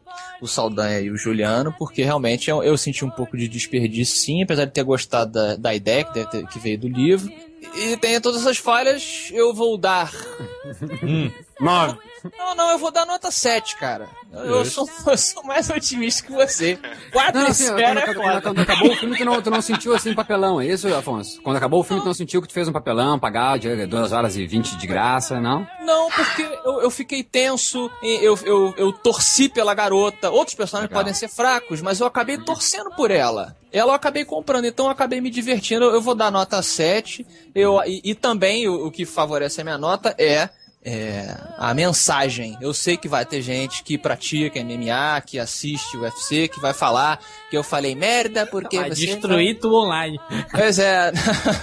o Saldanha e o Juliano, porque realmente eu, eu senti um pouco de desperdício, sim, apesar de ter gostado da, da ideia que, deve ter, que veio do livro. E tem todas essas falhas, eu vou dar... hum, nove. Não, não, eu vou dar nota sete, cara. Eu sou, eu sou mais otimista que você. quatro e zero é quando, foda. quando acabou o filme, tu não, tu não sentiu assim papelão, é isso, Afonso? Quando acabou o filme, tu não sentiu que tu fez um papelão, pagar de duas horas e vinte de graça, não? Não, porque eu, eu fiquei tenso, eu, eu, eu torci pela garota. Outros personagens Legal. podem ser fracos, mas eu acabei torcendo por ela. Ela eu acabei comprando, então eu acabei me divertindo. Eu vou dar nota sete. Eu, e, e também o, o que favorece a minha nota é... É, a mensagem. Eu sei que vai ter gente que pratica M M A, que assiste o U F C, que vai falar que eu falei merda porque vai você destruir não... tu online. Pois é.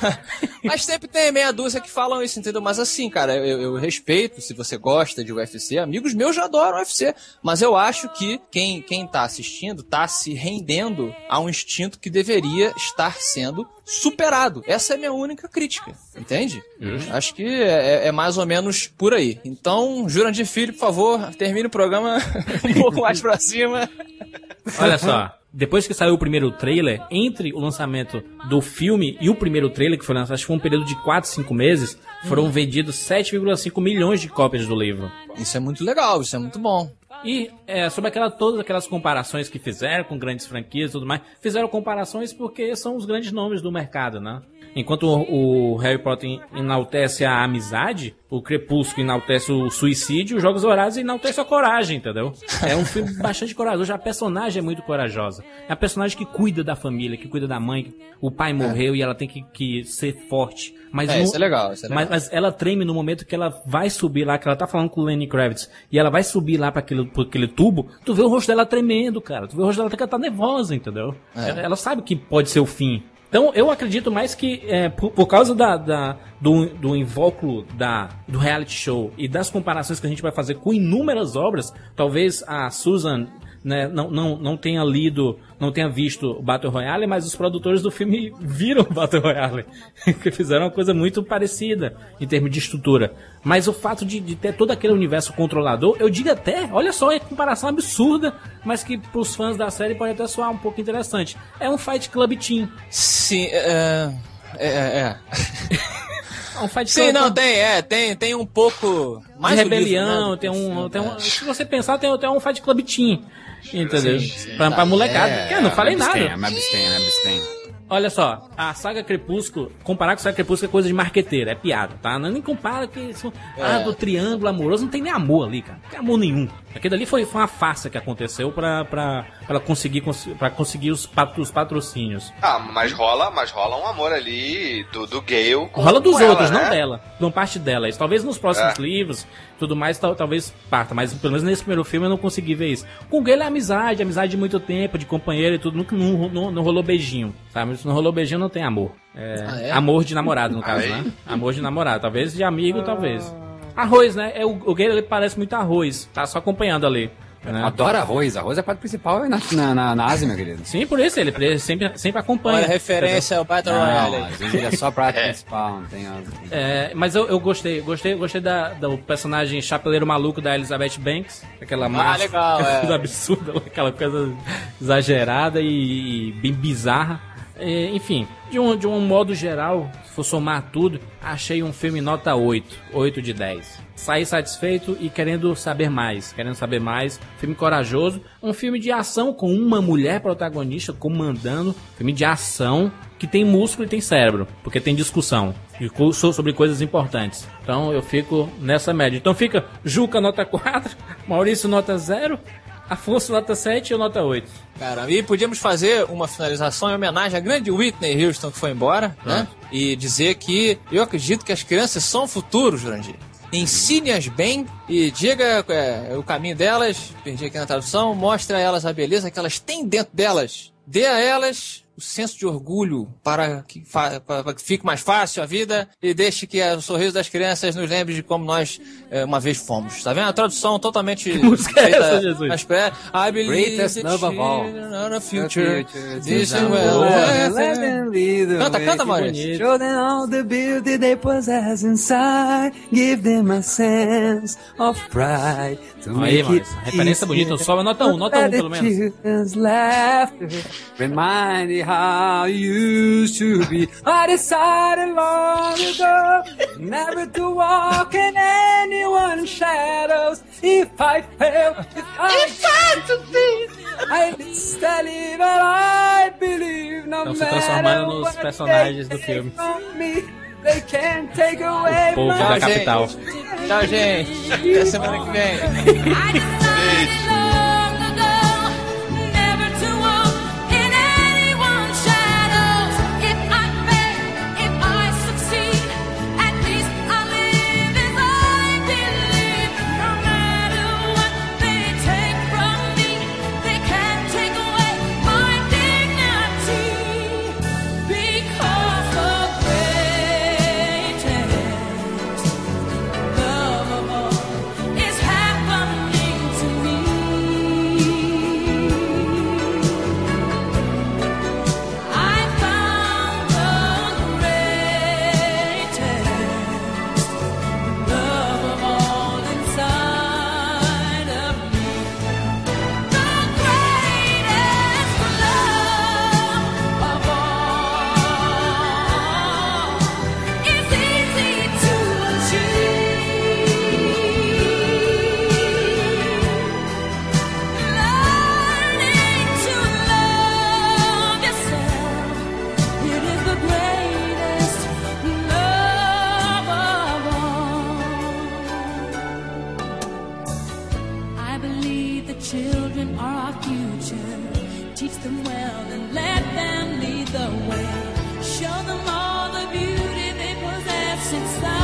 Mas sempre tem meia dúzia que falam isso, entendeu? Mas assim, cara, eu, eu respeito se você gosta de U F C. Amigos meus já adoram U F C. Mas eu acho que quem, quem tá assistindo tá se rendendo a um instinto que deveria estar sendo superado. Essa é a minha única crítica, entende? Uhum. Acho que é, é mais ou menos por aí. Então, Jurandir Filho, por favor, termine o programa um pouco mais pra cima. Olha só, depois que saiu o primeiro trailer, entre o lançamento do filme e o primeiro trailer, que foi lançado, acho que foi um período de quatro, cinco meses, foram hum. vendidos sete vírgula cinco milhões de cópias do livro. Isso é muito legal, isso é muito bom. E é, sobre aquela, todas aquelas comparações que fizeram com grandes franquias e tudo mais, fizeram comparações porque são os grandes nomes do mercado, né? Enquanto o, o Harry Potter enaltece a amizade, o Crepúsculo enaltece o suicídio, os Jogos Vorazes enaltece a coragem, entendeu? É um filme bastante corajoso, a personagem é muito corajosa. É a personagem que cuida da família, que cuida da mãe, o pai morreu é. e ela tem que, que ser forte. Mas é, no, isso é legal, isso é legal. Mas, mas ela treme no momento que ela vai subir lá, que ela tá falando com o Lenny Kravitz, e ela vai subir lá pra aquele, pra aquele tubo, tu vê o rosto dela tremendo, cara. Tu vê o rosto dela que ela tá nervosa, entendeu? É. Ela, ela sabe que pode ser o fim. Então, eu acredito mais que, é, por, por causa da, da, do, do invólucro da, do reality show e das comparações que a gente vai fazer com inúmeras obras, talvez a Susan, né, não, não, não tenha lido, não tenha visto o Battle Royale, mas os produtores do filme viram o Battle Royale, que fizeram uma coisa muito parecida em termos de estrutura. Mas o fato de, de ter todo aquele universo controlador, eu digo até, olha só, é comparação absurda, mas que pros fãs da série pode até soar um pouco interessante. É um Fight Club Team. Sim, é... É... é. Um Fight Sim, não, tem, é, tem, tem um pouco mais de rebelião, livro, né? tem um, tem um, se você pensar, tem até um Fight Club Team, entendeu? Sim, sim. Pra, pra molecada. É, eu não falei me abstenha, nada. Me abstenha, me abstenha. Olha só, a saga Crepúsculo, comparar com a saga Crepúsculo é coisa de marqueteiro, é piada, tá? Não nem compara que isso, é. ah, do triângulo amoroso, não tem nem amor ali, cara. Não tem amor nenhum. Aquilo ali foi, foi uma farsa que aconteceu pra, pra, pra conseguir, pra conseguir os, patro, os patrocínios. Ah, mas rola, mas rola um amor ali do, do Gale com rola dos com outros, ela, não né? dela. Não parte dela. Isso, talvez nos próximos é. livros, tudo mais, tal, talvez parta. Mas pelo menos nesse primeiro filme eu não consegui ver isso. Com o Gale é amizade, amizade de muito tempo, de companheiro e tudo. Não, não, não, não rolou beijinho, sabe? Se não rolou beijinho, não tem amor. É, ah, é? Amor de namorado, no caso, né? Amor de namorado. Talvez de amigo, ah. talvez. Arroz, né? É, o, o Gale ele parece muito arroz. Tá só acompanhando ali. Né? Adoro arroz. Arroz é a parte principal na, na, na, na Ásia, meu querido. Sim, por isso. Ele, ele sempre, sempre acompanha. Olha, referência ao Battle Royale. Às vezes ele é só a parte é. principal. Não tem as... é, mas eu, eu gostei. Gostei, gostei da, do personagem chapeleiro maluco da Elizabeth Banks. Aquela ah, máscara legal, é. absurda. Aquela coisa exagerada e, e bem bizarra. É, enfim, de um, de um modo geral, se for somar tudo, achei um filme nota oito. oito de dez. Saí satisfeito e querendo saber mais. Querendo saber mais. Filme corajoso. Um filme de ação com uma mulher protagonista comandando. Filme de ação que tem músculo e tem cérebro. Porque tem discussão sobre coisas importantes. Então eu fico nessa média. Então fica Juca nota quatro, Maurício nota zero, Afonso nota sete e eu nota oito. Cara, e podíamos fazer uma finalização em homenagem à grande Whitney Houston que foi embora, ah. né? E dizer que eu acredito que as crianças são o futuro, Jurandir. Ensine-as bem e diga é, o caminho delas, perdi aqui na tradução, mostre a elas a beleza que elas têm dentro delas. Dê a elas o senso de orgulho para que, fa- para que fique mais fácil a vida e deixe que o sorriso das crianças nos lembre de como nós é, uma vez fomos. Tá vendo? A tradução totalmente... Que música é essa, Jesus? Mas, I believe Greatest love of all. The future. This is well. Canta, canta, Maurício. Show them all the beauty they possess inside. Give them a sense of pride. Aí, Maurício. Referência bonita. Só a nota um. Nota um, pelo menos. Remind how you used to be. I decided long ago never to walk in anyone's shadows. If I fail, if I fail to see, I still live but I believe no matter. Estão se transformando nos personagens do filme. They can't take away o povo da capital. Tchau, gente. Até semana que vem. Beijo. Happening believe the children are our future. Teach them well and let them lead the way. Show them all the beauty they possess inside.